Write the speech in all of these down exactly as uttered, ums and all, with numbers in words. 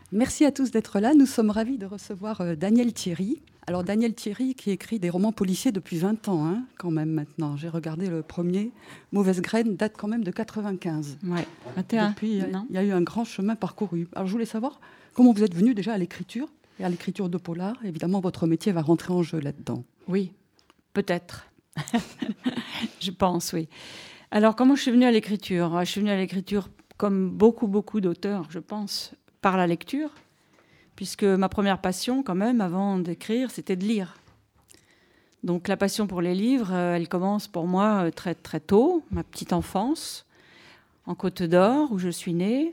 Merci à tous d'être là. Nous sommes ravis de recevoir euh, Daniel Thierry. Alors Daniel Thierry qui écrit des romans policiers depuis vingt ans, hein, quand même maintenant. J'ai regardé le premier, Mauvaise graine, date quand même de quatre-vingt-quinze. Ouais, vingt et un. Depuis, non il y a eu un grand chemin parcouru. Alors je voulais savoir comment vous êtes venu déjà à l'écriture, et à l'écriture de polar. Évidemment, votre métier va rentrer en jeu là-dedans. Oui, peut-être. Je pense, oui. Alors, comment je suis venue à l'écriture ? Je suis venue à l'écriture, comme beaucoup, beaucoup d'auteurs, je pense, par la lecture, puisque ma première passion, quand même, avant d'écrire, c'était de lire. Donc, la passion pour les livres, elle commence pour moi très, très tôt, ma petite enfance, en Côte d'Or, où je suis née.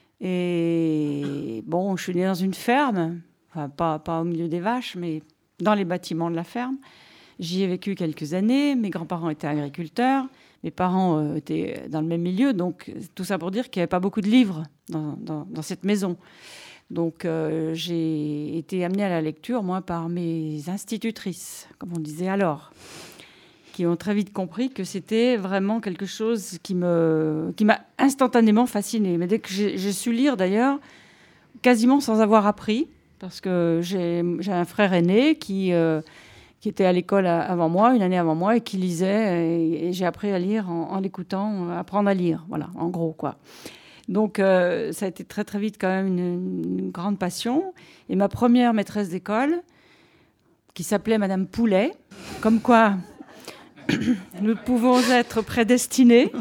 Et bon, je suis née dans une ferme, enfin, pas, pas au milieu des vaches, mais dans les bâtiments de la ferme. J'y ai vécu quelques années. Mes grands-parents étaient agriculteurs. Mes parents euh, étaient dans le même milieu. Donc, tout ça pour dire qu'il n'y avait pas beaucoup de livres dans, dans, dans cette maison. Donc, euh, j'ai été amenée à la lecture, moi, par mes institutrices, comme on disait alors, qui ont très vite compris que c'était vraiment quelque chose qui, me, qui m'a instantanément fascinée. Mais dès que j'ai, j'ai su lire, d'ailleurs, quasiment sans avoir appris, parce que j'ai, j'ai un frère aîné qui... Euh, qui était à l'école avant moi, une année avant moi, et qui lisait. Et, et j'ai appris à lire en, en l'écoutant, apprendre à lire, voilà, en gros, quoi. Donc, euh, ça a été très, très vite quand même une, une grande passion. Et ma première maîtresse d'école, qui s'appelait Madame Poulet, comme quoi nous pouvons être prédestinés,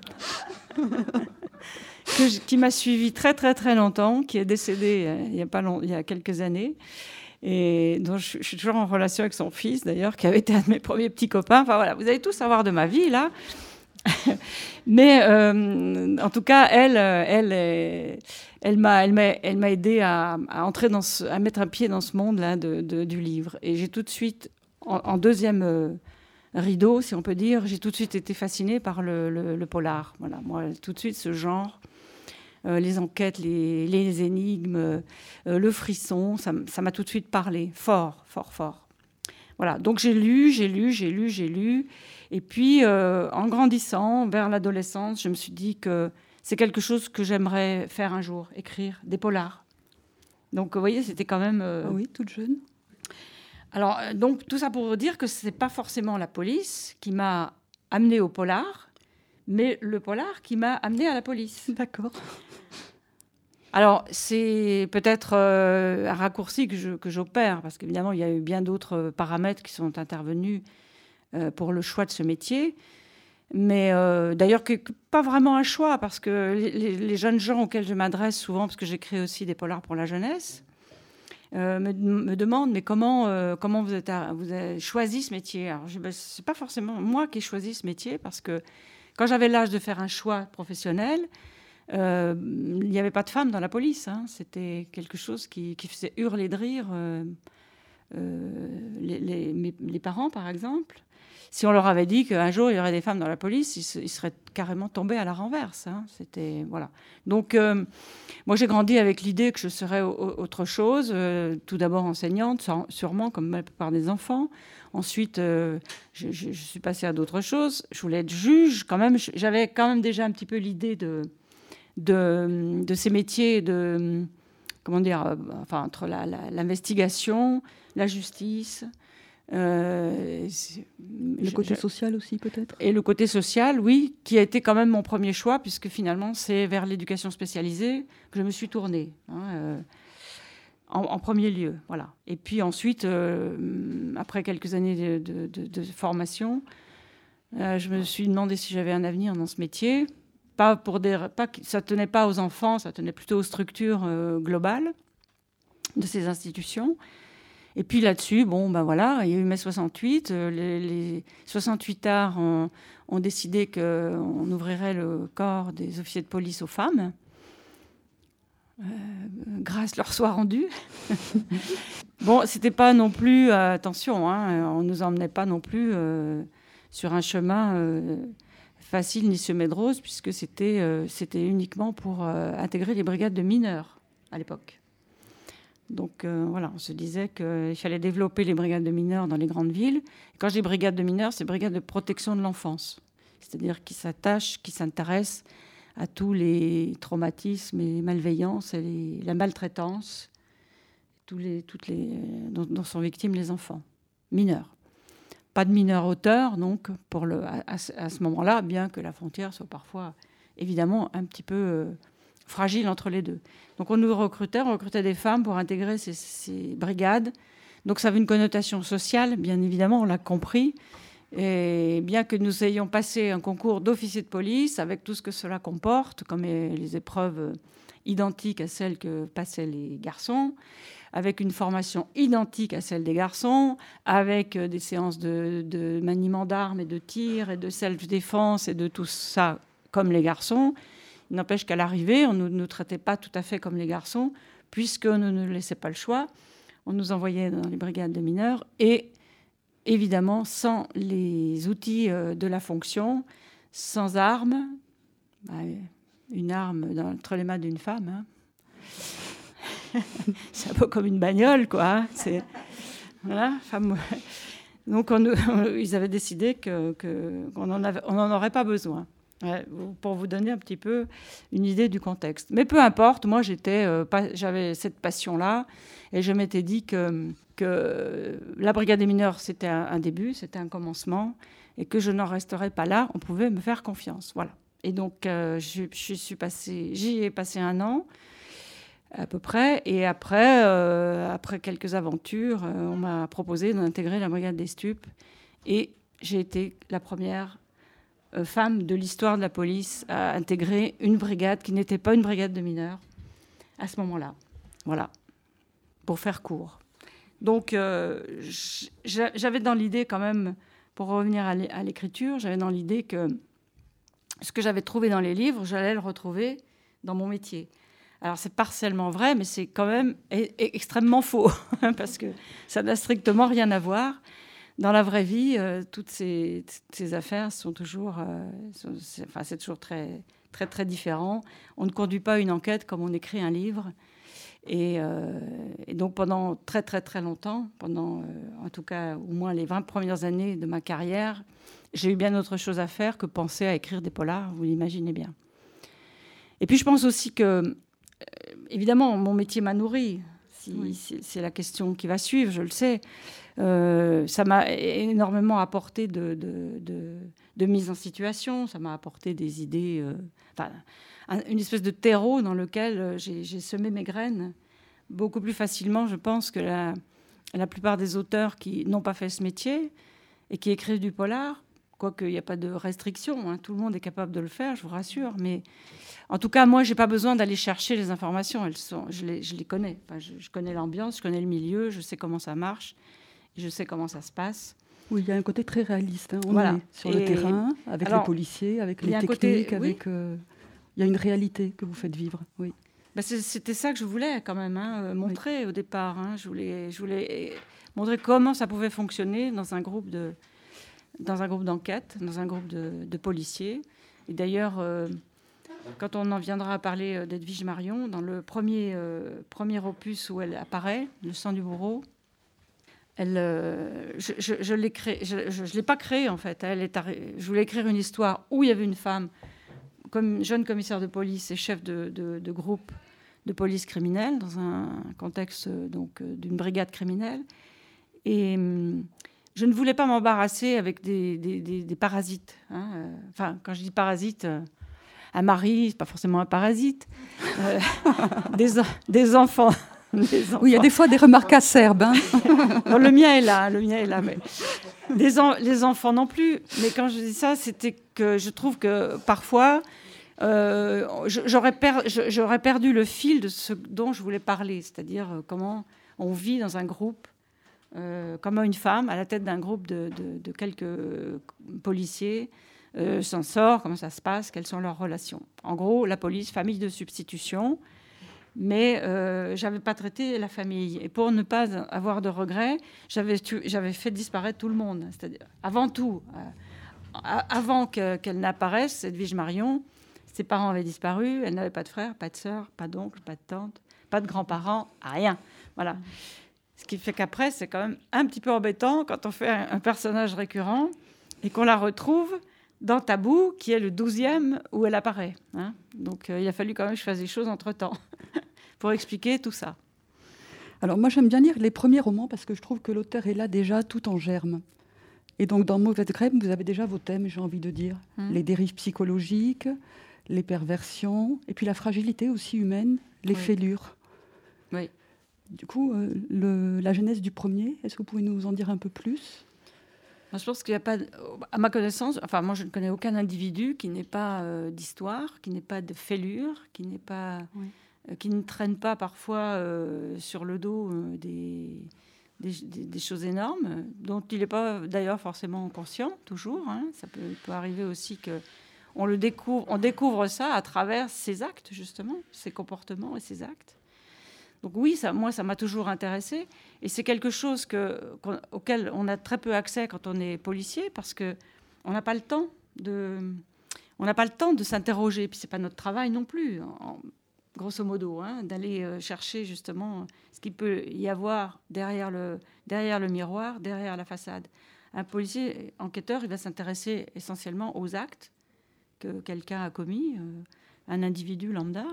que je, qui m'a suivie très, très, très longtemps, qui est décédée euh, il y a pas long, il y a quelques années, et dont je, je suis toujours en relation avec son fils, d'ailleurs, qui avait été un de mes premiers petits copains. Enfin, voilà, vous allez tout savoir de ma vie, là. Mais, euh, en tout cas, elle, elle, elle, elle m'a, elle m'a, elle m'a aidée à, à entrer dans ce, à mettre un pied dans ce monde-là de, de, du livre. Et j'ai tout de suite, en, en deuxième euh, rideau, si on peut dire, j'ai tout de suite été fascinée par le, le, le polar. Voilà, moi, tout de suite, ce genre... Euh, les enquêtes, les, les énigmes, euh, le frisson, ça, ça m'a tout de suite parlé, fort, fort, fort. Voilà, donc j'ai lu, j'ai lu, j'ai lu, j'ai lu. Et puis, euh, en grandissant, vers l'adolescence, je me suis dit que c'est quelque chose que j'aimerais faire un jour, écrire des polars. Donc, vous voyez, c'était quand même... Euh... Ah oui, toute jeune. Alors, euh, donc, tout ça pour dire que ce n'est pas forcément la police qui m'a amenée au polar, mais le polar qui m'a amenée à la police. D'accord. Alors, c'est peut-être euh, un raccourci que, je, que j'opère, parce qu'évidemment, il y a eu bien d'autres paramètres qui sont intervenus euh, pour le choix de ce métier. Mais euh, d'ailleurs, que, que pas vraiment un choix, parce que les, les jeunes gens auxquels je m'adresse souvent, parce que j'écris aussi des polars pour la jeunesse, euh, me, me demandent, mais comment, euh, comment vous, êtes à, vous avez choisi ce métier ? Alors, je, ben, c'est pas forcément moi qui ai choisi ce métier, parce que quand j'avais l'âge de faire un choix professionnel, euh, il n'y avait pas de femmes dans la police. Hein. C'était quelque chose qui, qui faisait hurler de rire euh, euh, les, les, mes, les parents, par exemple. Si on leur avait dit qu'un jour, il y aurait des femmes dans la police, ils, se, ils seraient carrément tombés à la renverse. Hein. C'était, voilà. Donc, euh, moi, j'ai grandi avec l'idée que je serais au, autre chose. Euh, tout d'abord enseignante, sûrement, comme la plupart des enfants. Ensuite, euh, je, je, je suis passée à d'autres choses. Je voulais être juge. Quand même, j'avais quand même déjà un petit peu l'idée de, de, de ces métiers, de, comment dire, euh, enfin, entre la, la, l'investigation, la justice... Euh, le côté je, social aussi, peut-être ? Et le côté social, oui, qui a été quand même mon premier choix, puisque finalement, c'est vers l'éducation spécialisée que je me suis tournée, hein, euh, en, en premier lieu. Voilà. Et puis ensuite, euh, après quelques années de, de, de, de formation, euh, je me suis demandé si j'avais un avenir dans ce métier. Pas pour des, pas, ça ne tenait pas aux enfants, ça tenait plutôt aux structures euh, globales de ces institutions. Et puis là-dessus, bon, ben voilà, il y a eu mai soixante-huit. Euh, les, les soixante-huit arts ont, ont décidé qu'on ouvrirait le corps des officiers de police aux femmes, euh, grâce leur soit rendu. Bon, c'était pas non plus, euh, attention, hein, on nous emmenait pas non plus euh, sur un chemin euh, facile ni semé de roses, puisque c'était, euh, c'était uniquement pour euh, intégrer les brigades de mineurs à l'époque. Donc euh, voilà, on se disait qu'il fallait développer les brigades de mineurs dans les grandes villes. Et quand je dis brigades de mineurs, c'est brigades de protection de l'enfance. C'est-à-dire qui s'attachent, qui s'intéressent à tous les traumatismes et les malveillances et les, la maltraitance tous les, toutes les, dont, dont sont victimes les enfants mineurs. Pas de mineurs auteurs, donc, pour le, à, à ce moment-là, bien que la frontière soit parfois, évidemment, un petit peu euh, fragile entre les deux. Donc, on nous recrutait, on recrutait des femmes pour intégrer ces, ces brigades. Donc, ça avait une connotation sociale, bien évidemment, on l'a compris. Et bien que nous ayons passé un concours d'officier de police, avec tout ce que cela comporte, comme les épreuves identiques à celles que passaient les garçons, avec une formation identique à celle des garçons, avec des séances de, de maniement d'armes et de tir et de self-défense et de tout ça comme les garçons. Il n'empêche qu'à l'arrivée, on ne nous traitait pas tout à fait comme les garçons, puisqu'on ne nous laissait pas le choix. On nous envoyait dans les brigades de mineurs et, évidemment, sans les outils de la fonction, sans armes, une arme dans, entre les mains d'une femme, hein. C'est un peu comme une bagnole, quoi. C'est, voilà, femme. Donc, on, on, ils avaient décidé que, que, qu'on n'en aurait pas besoin. Ouais, pour vous donner un petit peu une idée du contexte. Mais peu importe, moi, j'étais, euh, pas, j'avais cette passion-là et je m'étais dit que, que la brigade des mineurs, c'était un, un début, c'était un commencement et que je n'en resterais pas là. On pouvait me faire confiance. Voilà. Et donc, euh, je, je suis passée, j'y ai passé un an. À peu près. Et après, euh, après quelques aventures, euh, on m'a proposé d'intégrer la brigade des stupes. Et j'ai été la première euh, femme de l'histoire de la police à intégrer une brigade qui n'était pas une brigade de mineurs à ce moment-là. Voilà, pour faire court. Donc, euh, j'avais dans l'idée quand même, pour revenir à l'écriture, j'avais dans l'idée que ce que j'avais trouvé dans les livres, j'allais le retrouver dans mon métier. Alors, c'est partiellement vrai, mais c'est quand même extrêmement faux, parce que ça n'a strictement rien à voir. Dans la vraie vie, euh, toutes ces, ces affaires sont toujours... Euh, sont, c'est, enfin, c'est toujours très, très, très différent. On ne conduit pas une enquête comme on écrit un livre. Et, euh, et donc, pendant très, très, très longtemps, pendant, euh, en tout cas, au moins les vingt premières années de ma carrière, j'ai eu bien autre chose à faire que penser à écrire des polars, vous l'imaginez bien. Et puis, je pense aussi que... Évidemment, mon métier m'a nourri. Si, oui. c'est, c'est la question qui va suivre, je le sais. Euh, ça m'a énormément apporté de, de, de, de mise en situation. Ça m'a apporté des idées, euh, enfin, une espèce de terreau dans lequel j'ai, j'ai semé mes graines beaucoup plus facilement, je pense, que la, la plupart des auteurs qui n'ont pas fait ce métier et qui écrivent du polar. Quoique il n'y a pas de restriction, hein. Tout le monde est capable de le faire, je vous rassure. Mais en tout cas, moi, je n'ai pas besoin d'aller chercher les informations. Elles sont, je, les, je les connais. Enfin, je, je connais l'ambiance, je connais le milieu, je sais comment ça marche, je sais comment ça se passe. Oui, il y a un côté très réaliste. Hein. On voilà. est sur Et le terrain, avec alors, les policiers, avec les techniques. Côté, avec, oui. euh, il y a une réalité que vous faites vivre. Oui. Ben, c'était ça que je voulais quand même hein, montrer oui. au départ. Hein. Je, voulais, je voulais montrer comment ça pouvait fonctionner dans un groupe de... dans un groupe d'enquête, dans un groupe de, de policiers. Et d'ailleurs, euh, quand on en viendra à parler d'Edwige Marion, dans le premier, euh, premier opus où elle apparaît, Le sang du bourreau, elle, euh, je je, je l'ai créé, je, je, je l'ai pas créée en fait. Elle est arri- je voulais écrire une histoire où il y avait une femme, comme jeune commissaire de police et chef de, de, de groupe de police criminelle, dans un contexte donc, d'une brigade criminelle. Et... Hum, je ne voulais pas m'embarrasser avec des, des, des, des parasites. Hein. Euh, enfin, quand je dis parasites, euh, un mari, c'est pas forcément un parasite. Euh, des, des enfants. Des enfants. Oui, il y a des fois des remarques acerbes. Hein. Non, le mien est là, le mien est là. Mais des en, les enfants non plus. Mais quand je dis ça, c'était que je trouve que parfois, euh, j'aurais, per, j'aurais perdu le fil de ce dont je voulais parler, c'est-à-dire comment on vit dans un groupe. Euh, comment une femme, à la tête d'un groupe de, de, de quelques policiers, euh, s'en sort, comment ça se passe, quelles sont leurs relations. En gros, la police, famille de substitution, mais euh, je n'avais pas traité la famille. Et pour ne pas avoir de regrets, j'avais, j'avais fait disparaître tout le monde. C'est-à-dire, avant tout, euh, avant que, qu'elle n'apparaisse, Edwige Marion, ses parents avaient disparu, elle n'avait pas de frère, pas de sœur, pas d'oncle, pas de tante, pas de grands-parents, rien. Voilà. Ce qui fait qu'après, c'est quand même un petit peu embêtant quand on fait un, un personnage récurrent et qu'on la retrouve dans Tabou, qui est le douzième où elle apparaît. Hein. Donc, euh, il a fallu quand même que je fasse des choses entre-temps pour expliquer tout ça. Alors, moi, j'aime bien lire les premiers romans parce que je trouve que l'auteur est là déjà tout en germe. Et donc, dans Mauvaise Graine, vous avez déjà vos thèmes, j'ai envie de dire. Mmh. Les dérives psychologiques, les perversions, et puis la fragilité aussi humaine, les oui. fêlures. Oui. Du coup, euh, le, la genèse du premier, est-ce que vous pouvez nous en dire un peu plus ? Je pense qu'il n'y a pas, à ma connaissance, enfin moi je ne connais aucun individu qui n'ait pas euh, d'histoire, qui n'ait pas de fêlure, qui n'ait pas, oui. euh, qui ne traîne pas parfois euh, sur le dos euh, des, des, des, des choses énormes, dont il n'est pas d'ailleurs forcément conscient toujours. Hein. Ça peut, peut arriver aussi que on le découvre, on découvre ça à travers ses actes justement, ses comportements et ses actes. Donc oui, ça, moi, ça m'a toujours intéressée. Et c'est quelque chose que, qu'on, auquel on a très peu accès quand on est policier, parce qu'on n'a pas le temps de, on n'a pas le temps de s'interroger. Puis ce n'est pas notre travail non plus, en, grosso modo, hein, d'aller euh, chercher justement ce qu'il peut y avoir derrière le, derrière le miroir, derrière la façade. Un policier enquêteur, il va s'intéresser essentiellement aux actes que quelqu'un a commis, euh, un individu lambda.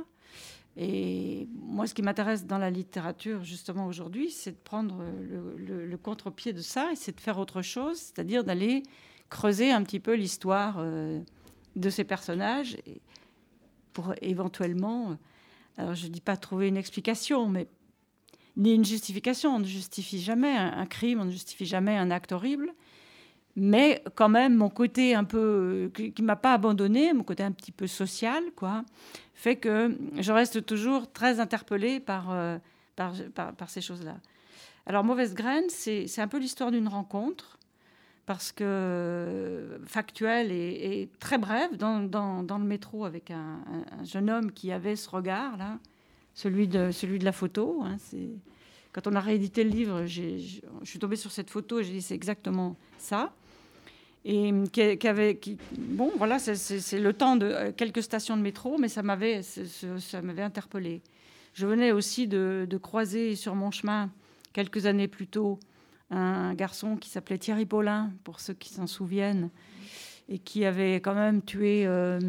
Et moi, ce qui m'intéresse dans la littérature, justement, aujourd'hui, c'est de prendre le, le, le contre-pied de ça et c'est de faire autre chose, c'est-à-dire d'aller creuser un petit peu l'histoire euh, de ces personnages et pour éventuellement, alors je ne dis pas trouver une explication, mais ni une justification. On ne justifie jamais un, un crime, on ne justifie jamais un acte horrible. Mais quand même, mon côté un peu, qui ne m'a pas abandonné, mon côté un petit peu social, quoi, fait que je reste toujours très interpellée par, euh, par, par, par ces choses-là. Alors, Mauvaise Graine, c'est, c'est un peu l'histoire d'une rencontre, parce que factuelle et, et très brève, dans, dans, dans le métro avec un, un jeune homme qui avait ce regard-là, celui de, celui de la photo. Hein, c'est... Quand on a réédité le livre, j'ai, je suis tombée sur cette photo et j'ai dit c'est exactement ça. Et qui, qui avait, qui, bon, voilà, c'est, c'est, c'est le temps de quelques stations de métro, mais ça m'avait, ça m'avait interpellée. Je venais aussi de, de croiser sur mon chemin, quelques années plus tôt, un garçon qui s'appelait Thierry Paulin, pour ceux qui s'en souviennent, et qui avait quand même tué, euh,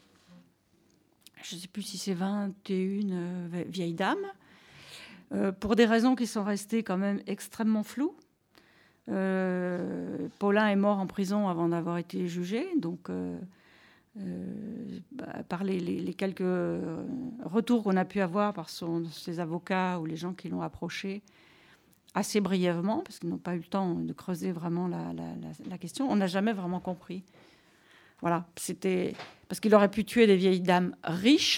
je ne sais plus si c'est vingt et une euh, vieilles dames, euh, pour des raisons qui sont restées quand même extrêmement floues. Euh, Paulin est mort en prison avant d'avoir été jugé, donc euh, euh, bah, par les, les, les quelques retours qu'on a pu avoir par son, ses avocats ou les gens qui l'ont approché assez brièvement, parce qu'ils n'ont pas eu le temps de creuser vraiment la, la, la, la question, on n'a jamais vraiment compris. Voilà, c'était parce qu'il aurait pu tuer des vieilles dames riches,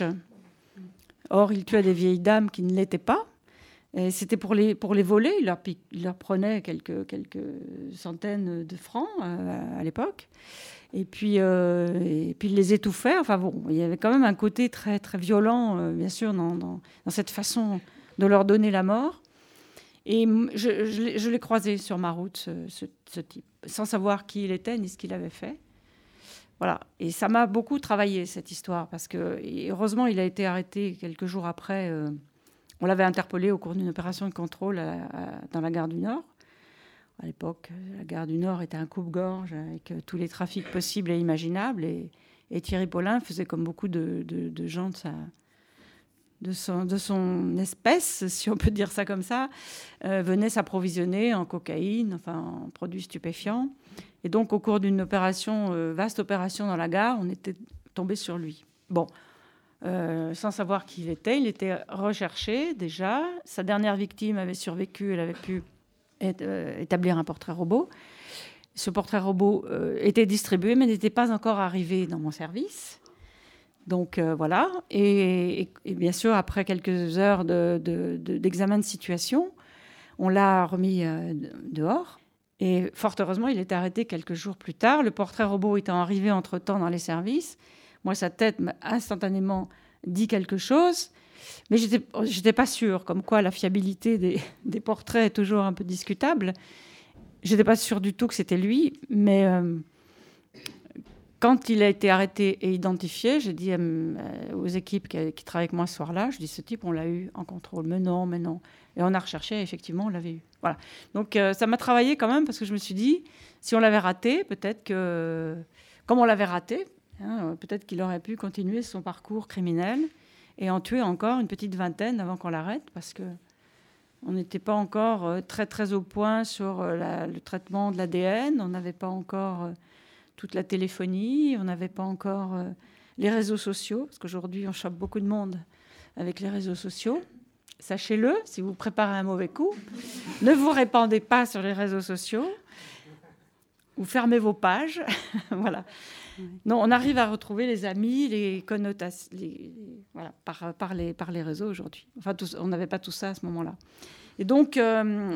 or il tuait des vieilles dames qui ne l'étaient pas. Et c'était pour les, pour les voler, il leur, il leur prenait quelques, quelques centaines de francs euh, à l'époque. Et puis, euh, et puis il les étouffait. Enfin bon, il y avait quand même un côté très, très violent, euh, bien sûr, dans, dans, dans cette façon de leur donner la mort. Et je, je, l'ai, je l'ai croisé sur ma route, ce, ce, ce type, sans savoir qui il était ni ce qu'il avait fait. Voilà. Et ça m'a beaucoup travaillé, cette histoire, parce que heureusement, il a été arrêté quelques jours après. Euh, On l'avait interpellé au cours d'une opération de contrôle à, à, dans la gare du Nord. À l'époque, la gare du Nord était un coupe-gorge avec tous les trafics possibles et imaginables. Et, et Thierry Paulin faisait comme beaucoup de, de, de gens de, sa, de, son, de son espèce, si on peut dire ça comme ça, euh, venait s'approvisionner en cocaïne, enfin en produits stupéfiants. Et donc, au cours d'une opération, euh, vaste opération dans la gare, on était tombé sur lui. Bon. Euh, sans savoir qui il était. Il était recherché déjà. Sa dernière victime avait survécu. Elle avait pu être, euh, établir un portrait robot. Ce portrait robot euh, était distribué, mais n'était pas encore arrivé dans mon service. Donc euh, voilà. Et, et, et bien sûr, après quelques heures de, de, de, d'examen de situation, on l'a remis euh, dehors. Et fort heureusement, il était arrêté quelques jours plus tard. Le portrait robot étant arrivé entre-temps dans les services, moi, sa tête m'a instantanément dit quelque chose, mais j'étais, j'étais pas sûre, comme quoi la fiabilité des, des portraits est toujours un peu discutable. J'étais pas sûre du tout que c'était lui, mais euh, quand il a été arrêté et identifié, j'ai dit euh, aux équipes qui, qui travaillaient avec moi ce soir-là, je dis, ce type, on l'a eu en contrôle. Mais non, mais non. Et on a recherché, et effectivement, on l'avait eu. Voilà. Donc, euh, ça m'a travaillé quand même, parce que je me suis dit, si on l'avait raté, peut-être que... comme on l'avait raté, hein, peut-être qu'il aurait pu continuer son parcours criminel et en tuer encore une petite vingtaine avant qu'on l'arrête, parce que on n'était pas encore euh, très, très au point sur euh, la, le traitement de l'A D N. On n'avait pas encore euh, toute la téléphonie. On n'avait pas encore euh, les réseaux sociaux. Parce qu'aujourd'hui, on chope beaucoup de monde avec les réseaux sociaux. Sachez-le, si vous préparez un mauvais coup, ne vous répandez pas sur les réseaux sociaux ou fermez vos pages. Voilà. Non, on arrive à retrouver les amis, les connotations, les, les, voilà, par, par, les, par les réseaux aujourd'hui. Enfin, tout, on n'avait pas tout ça à ce moment-là. Et donc, euh,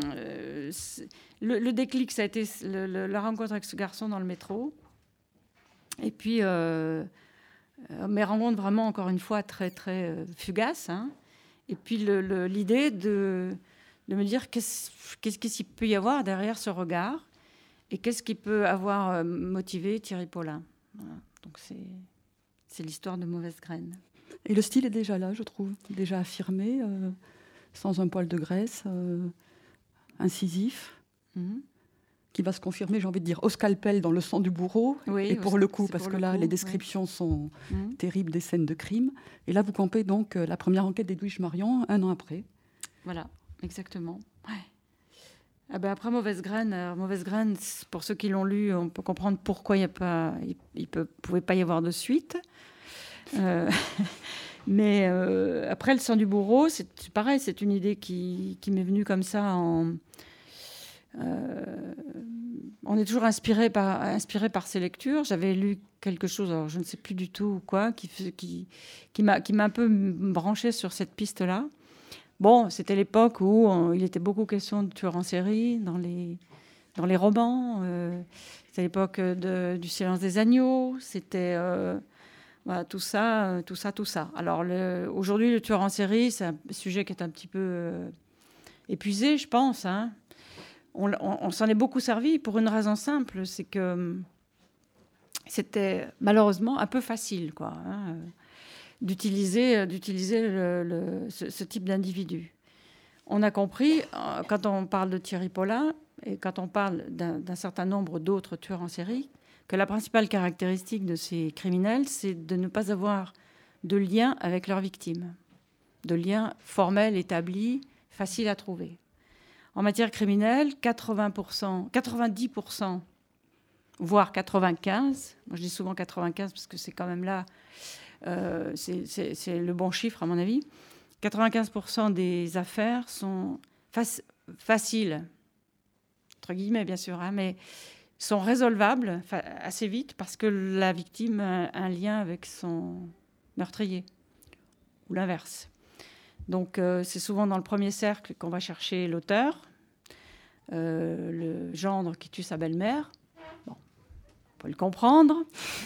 le, le déclic, ça a été le, le, la rencontre avec ce garçon dans le métro. Et puis, euh, mes rencontres vraiment, encore une fois, très, très euh, fugaces. Hein. Et puis, le, le, l'idée de, de me dire qu'est-ce, qu'est-ce qu'il peut y avoir derrière ce regard et qu'est-ce qui peut avoir motivé Thierry Paulin. Voilà. Donc, c'est, c'est l'histoire de Mauvaise Graine. Et le style est déjà là, je trouve, déjà affirmé, euh, sans un poil de graisse, euh, incisif, mm-hmm. qui va se confirmer, j'ai envie de dire, au scalpel dans le sang du bourreau. Oui, et pour le coup, parce que là, coup, les descriptions oui. sont mm-hmm. terribles des scènes de crime. Et là, vous campez donc euh, la première enquête d'Edwige Marion, un an après. Voilà, exactement. Ouais. Ah ben après Mauvaise Graine, euh, Mauvaise Graine, pour ceux qui l'ont lu, on peut comprendre pourquoi il ne pouvait pas y avoir de suite. Euh, mais euh, après, Le sang du bourreau, c'est, c'est pareil, c'est une idée qui, qui m'est venue comme ça. En, euh, on est toujours inspiré par, inspiré par ces lectures. J'avais lu quelque chose, alors je ne sais plus du tout quoi, qui, qui, qui, m'a, qui m'a un peu branché sur cette piste-là. Bon, c'était l'époque où on, il était beaucoup question de tueurs en série dans les, dans les romans. Euh, c'était l'époque de, du Silence des agneaux. C'était euh, voilà, tout ça, tout ça, tout ça. Alors le, aujourd'hui, le tueur en série, c'est un sujet qui est un petit peu euh, épuisé, je pense. Hein. On, on, on s'en est beaucoup servi pour une raison simple, c'est que c'était malheureusement un peu facile, quoi. Hein. d'utiliser, d'utiliser le, le, ce, ce type d'individu. On a compris, quand on parle de Thierry Paulin, et quand on parle d'un, d'un certain nombre d'autres tueurs en série, que la principale caractéristique de ces criminels, c'est de ne pas avoir de lien avec leurs victimes, de lien formel, établi, facile à trouver. En matière criminelle, quatre-vingts pour cent, quatre-vingt-dix pour cent, voire quatre-vingt-quinze, moi je dis souvent quatre-vingt-quinze parce que c'est quand même là... Euh, c'est, c'est, c'est le bon chiffre à mon avis. quatre-vingt-quinze pour cent des affaires sont fac- faciles, entre guillemets bien sûr, hein, mais sont résolvables fa- assez vite parce que la victime a un lien avec son meurtrier ou l'inverse. Donc euh, c'est souvent dans le premier cercle qu'on va chercher l'auteur, euh, le gendre qui tue sa belle-mère. Bon, on peut le comprendre.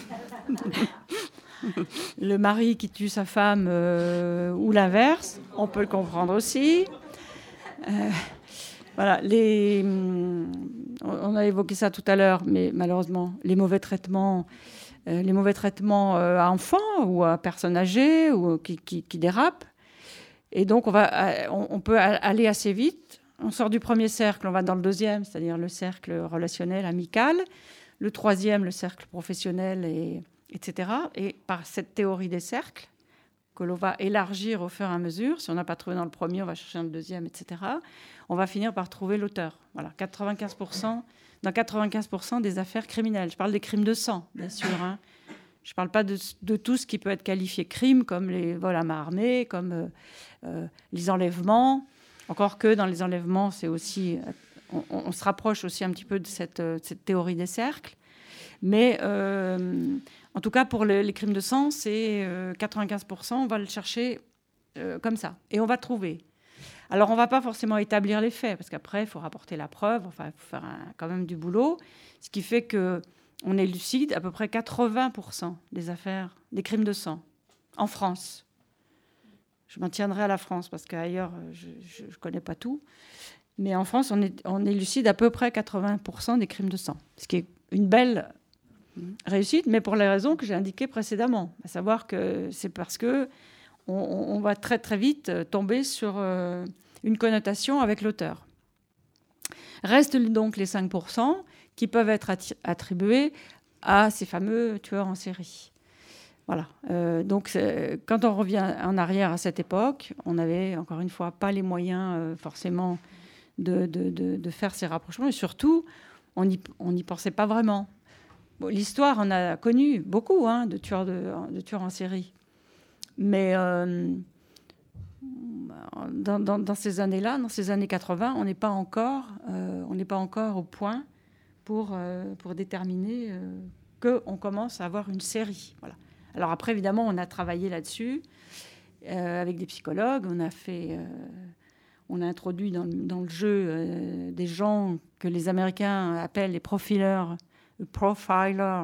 Le mari qui tue sa femme euh, ou l'inverse, on peut le comprendre aussi. Euh, voilà, les, on a évoqué ça tout à l'heure, mais malheureusement, les mauvais traitements, euh, les mauvais traitements euh, à enfants ou à personnes âgées ou qui, qui, qui dérapent. Et donc, on, va, on, on peut aller assez vite. On sort du premier cercle, on va dans le deuxième, c'est-à-dire le cercle relationnel, amical. Le troisième, le cercle professionnel et et cetera. Et par cette théorie des cercles, que l'on va élargir au fur et à mesure, si on n'a pas trouvé dans le premier, on va chercher dans le deuxième, et cetera, on va finir par trouver l'auteur. Voilà, quatre-vingt-quinze pour cent, dans quatre-vingt-quinze pour cent des affaires criminelles. Je parle des crimes de sang, bien sûr. Hein. Je ne parle pas de, de tout ce qui peut être qualifié crime, comme les vols à main armée, comme euh, euh, les enlèvements. Encore que dans les enlèvements, c'est aussi, on, on se rapproche aussi un petit peu de cette, de cette théorie des cercles. Mais... Euh, En tout cas, pour les, les crimes de sang, c'est euh, quatre-vingt-quinze pour cent, on va le chercher euh, comme ça. Et on va trouver. Alors, on ne va pas forcément établir les faits, parce qu'après, il faut rapporter la preuve, enfin, il faut faire un, quand même du boulot, ce qui fait qu'on élucide à peu près quatre-vingts pour cent des affaires, des crimes de sang, en France. Je m'en tiendrai à la France, parce qu'ailleurs, je ne connais pas tout. Mais en France, on, est, on élucide à peu près quatre-vingts pour cent des crimes de sang, ce qui est une belle... réussite, mais pour les raisons que j'ai indiquées précédemment, à savoir que c'est parce que on, on va très très vite tomber sur euh, une connotation avec l'auteur. Restent donc les cinq pour cent qui peuvent être atti- attribués à ces fameux tueurs en série. Voilà. Euh, donc, c'est, quand on revient en arrière à cette époque, on n'avait, encore une fois, pas les moyens euh, forcément de, de, de, de faire ces rapprochements. Et surtout, on n'y on n'y pensait pas vraiment. Bon, l'histoire, on a connu beaucoup hein, de, tueurs de, de tueurs en série. Mais euh, dans, dans, dans ces années-là, dans ces années quatre-vingts, on n'est pas encore, euh, on n'est pas encore au point pour, euh, pour déterminer euh, qu'on commence à avoir une série. Voilà. Alors après, évidemment, on a travaillé là-dessus euh, avec des psychologues. On a fait, euh, on a introduit dans, dans le jeu euh, des gens que les Américains appellent les profilers, profilers.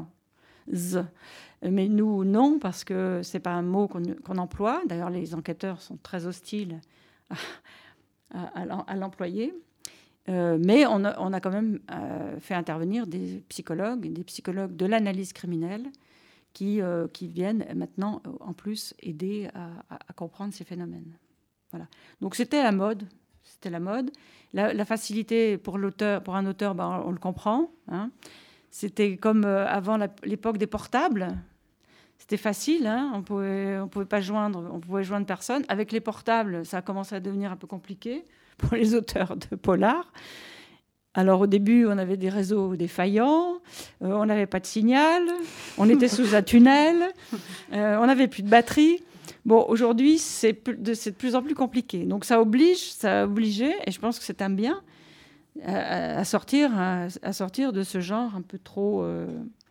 Mais nous, non, parce que c'est pas un mot qu'on, qu'on emploie. D'ailleurs, les enquêteurs sont très hostiles à, à, à l'employer. Euh, mais on a, on a quand même euh, fait intervenir des psychologues, des psychologues de l'analyse criminelle, Qui, euh, qui viennent maintenant, en plus, aider à, à, à comprendre ces phénomènes. Voilà. Donc, c'était la mode. C'était la mode. La, la facilité pour, l'auteur, pour un auteur, ben, on le comprend. Hein. C'était comme euh, avant la, l'époque des portables. C'était facile. Hein. On ne pouvait, on pouvait pas joindre, on pouvait joindre personne. Avec les portables, ça a commencé à devenir un peu compliqué pour les auteurs de polar. Alors, au début, on avait des réseaux défaillants, euh, on n'avait pas de signal, on était sous un tunnel, euh, on n'avait plus de batterie. Bon, aujourd'hui, c'est, plus, de, c'est de plus en plus compliqué. Donc, ça oblige, ça a obligé, et je pense que c'est un bien, à, à, sortir, à, à sortir de ce genre un peu trop... Euh,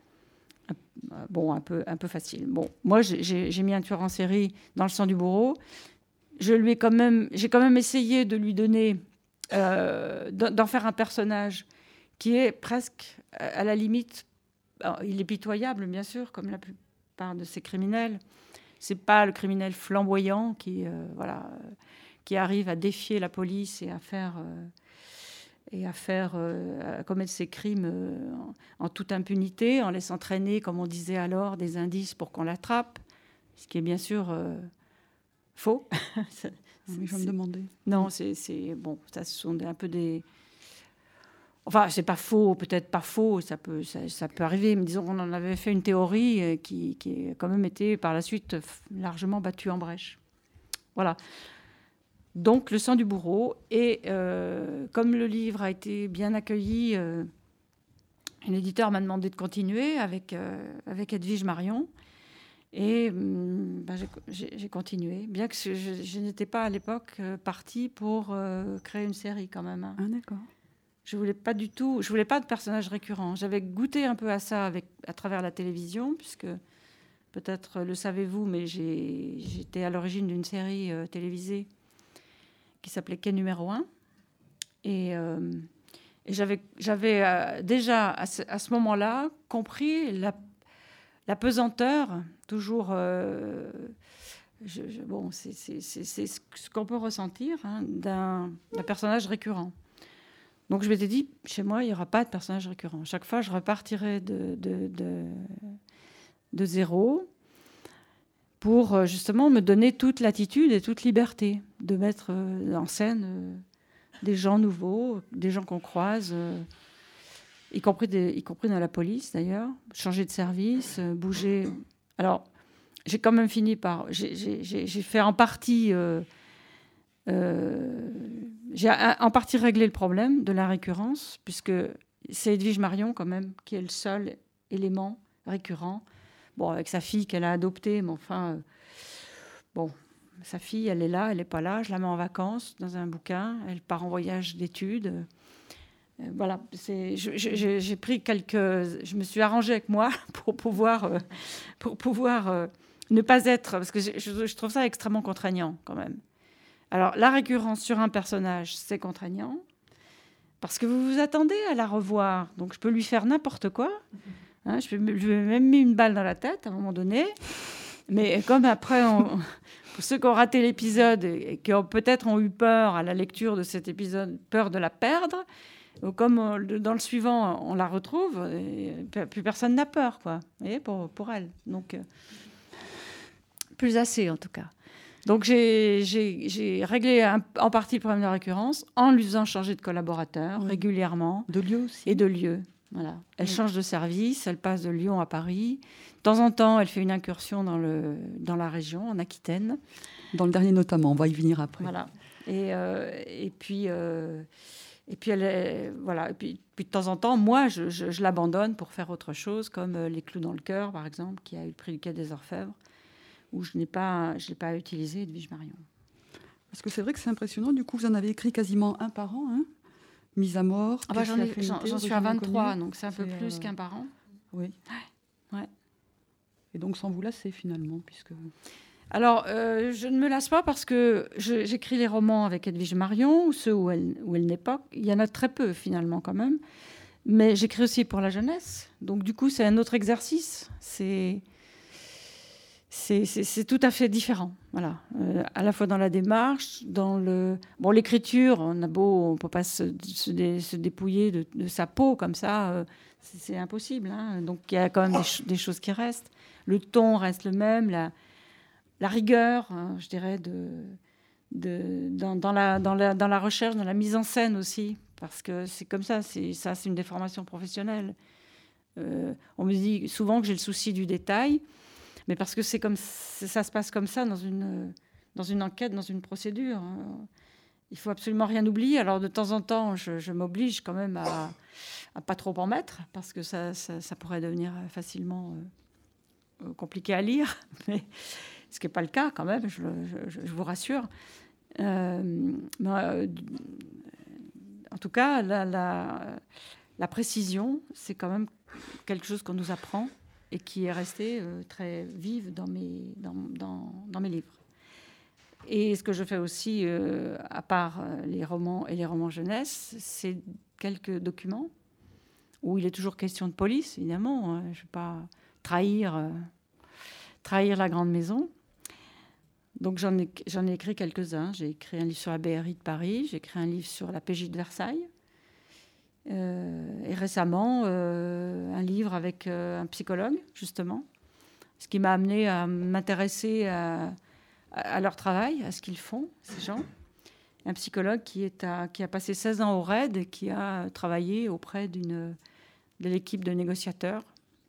bon, un peu, un peu facile. Bon, moi, j'ai, j'ai mis un tueur en série dans le sang du bourreau. Je lui ai quand même, j'ai quand même essayé de lui donner... Euh, d'en faire un personnage qui est presque à la limite. Alors, il est pitoyable, bien sûr, comme la plupart de ces criminels. C'est pas le criminel flamboyant qui, euh, voilà, qui arrive à défier la police et à faire euh, et à faire euh, à commettre ses crimes euh, en, en toute impunité, en laissant traîner, comme on disait alors, des indices pour qu'on l'attrape, ce qui est bien sûr euh, faux. Oui, je me demandais. Non, c'est, c'est bon. Ça, ce sont un peu des. Enfin, c'est pas faux, peut-être pas faux. Ça peut, ça, ça peut arriver. Mais disons qu'on en avait fait une théorie qui, qui a quand même été par la suite largement battue en brèche. Voilà. Donc, le sang du bourreau. Et euh, comme le livre a été bien accueilli, euh, un éditeur m'a demandé de continuer avec euh, avec Edwige Marion. Et ben, j'ai, j'ai, j'ai continué, bien que je, je, je n'étais pas à l'époque euh, partie pour euh, créer une série quand même. Hein. Ah d'accord. Je voulais pas du tout, je voulais pas de personnages récurrents. J'avais goûté un peu à ça avec, à travers la télévision, puisque peut-être le savez-vous, mais j'ai, j'étais à l'origine d'une série euh, télévisée qui s'appelait Quai numéro un. Et, euh, et j'avais, j'avais euh, déjà à ce, à ce moment-là compris la La pesanteur, toujours, euh, je, je, bon, c'est, c'est, c'est, c'est ce qu'on peut ressentir hein, d'un, d'un personnage récurrent. Donc je m'étais dit, chez moi, il n'y aura pas de personnage récurrent. Chaque fois, je repartirai de, de, de, de zéro pour justement me donner toute latitude et toute liberté de mettre en scène des gens nouveaux, des gens qu'on croise. Y compris, des, y compris dans la police, d'ailleurs. Changer de service, euh, bouger. Alors, j'ai quand même fini par... J'ai, j'ai, j'ai fait en partie... Euh, euh, j'ai en partie réglé le problème de la récurrence, puisque c'est Edwige Marion, quand même, qui est le seul élément récurrent. Bon, avec sa fille qu'elle a adoptée, mais enfin... Euh, bon, sa fille, elle est là, elle n'est pas là. Je la mets en vacances dans un bouquin. Elle part en voyage d'études. Voilà, c'est, je, je, j'ai pris quelques... Je me suis arrangée avec moi pour pouvoir, euh, pour pouvoir euh, ne pas être... Parce que je, je, je trouve ça extrêmement contraignant, quand même. Alors, la récurrence sur un personnage, c'est contraignant, parce que vous vous attendez à la revoir. Donc, je peux lui faire n'importe quoi. Hein, je, peux, je lui ai même mis une balle dans la tête, à un moment donné. Mais comme après, on, pour ceux qui ont raté l'épisode et qui ont, peut-être ont eu peur à la lecture de cet épisode, peur de la perdre... Comme dans le suivant, on la retrouve, et plus personne n'a peur, quoi. Vous voyez, pour, pour elle. Donc, euh, plus assez, en tout cas. Donc, j'ai, j'ai, j'ai réglé un, en partie le problème de la récurrence en lui faisant changer de collaborateur oui. régulièrement. De lieu aussi. Et de lieu. Voilà. Elle Oui. change de service, elle passe de Lyon à Paris. De temps en temps, elle fait une incursion dans, le, dans la région, en Aquitaine. Dans le dernier notamment, on va y venir après. Voilà. Et, euh, et puis, euh, et puis, elle est, voilà. Et puis, puis, de temps en temps, moi, je, je, je l'abandonne pour faire autre chose, comme euh, Les Clous dans le cœur, par exemple, qui a eu le prix du Quai des Orfèvres, où je n'ai pas, je l'ai pas utilisé, Edwige Marion. Parce que c'est vrai que c'est impressionnant. Du coup, vous en avez écrit quasiment un par an, hein. Mise à mort. Ah bah, j'en, ai, j'en, j'en suis à vingt-trois, donc c'est un peu c'est, plus euh... qu'un par an. Oui. Ouais. Et donc sans vous lasser finalement, puisque. Alors, euh, je ne me lasse pas parce que je, j'écris les romans avec Edwige Marion, ou ceux où elle, où elle n'est pas. Il y en a très peu finalement quand même. Mais j'écris aussi pour la jeunesse. Donc du coup, c'est un autre exercice. C'est, c'est, c'est, c'est tout à fait différent. Voilà. Euh, à la fois dans la démarche, dans le... Bon, l'écriture, on a beau... On ne peut pas se, se, dé, se dépouiller de, de sa peau comme ça. Euh, c'est, c'est impossible. Hein. Donc il y a quand même des, ch- des choses qui restent. Le ton reste le même. La, la rigueur, hein, je dirais, de, de, dans, dans, la, dans, la, dans la recherche, dans la mise en scène aussi. Parce que c'est comme ça. C'est, ça, c'est une déformation professionnelle. Euh, on me dit souvent que j'ai le souci du détail. Mais parce que c'est comme ça se passe comme ça dans une, dans une enquête, dans une procédure. Il faut absolument rien oublier. Alors de temps en temps, je, je m'oblige quand même à, à pas trop en mettre parce que ça, ça, ça pourrait devenir facilement euh, compliqué à lire. Mais ce qui n'est pas le cas quand même, je, je, je vous rassure. Euh, mais, euh, en tout cas, la, la, la précision, c'est quand même quelque chose qu'on nous apprend et qui est resté euh, très vive dans mes, dans, dans, dans mes livres. Et ce que je fais aussi, euh, à part euh, les romans et les romans jeunesse, c'est quelques documents où il est toujours question de police, évidemment. Hein, je ne vais pas trahir, euh, trahir la grande maison. Donc j'en ai, j'en ai écrit quelques-uns. J'ai écrit un livre sur la B R I de Paris, j'ai écrit un livre sur la P J de Versailles. Euh, et récemment, euh, un livre avec euh, un psychologue, justement, ce qui m'a amené à m'intéresser à, à leur travail, à ce qu'ils font, ces gens. Un psychologue qui, est à, qui a passé seize ans au R A I D et qui a travaillé auprès d'une, de l'équipe de négociateurs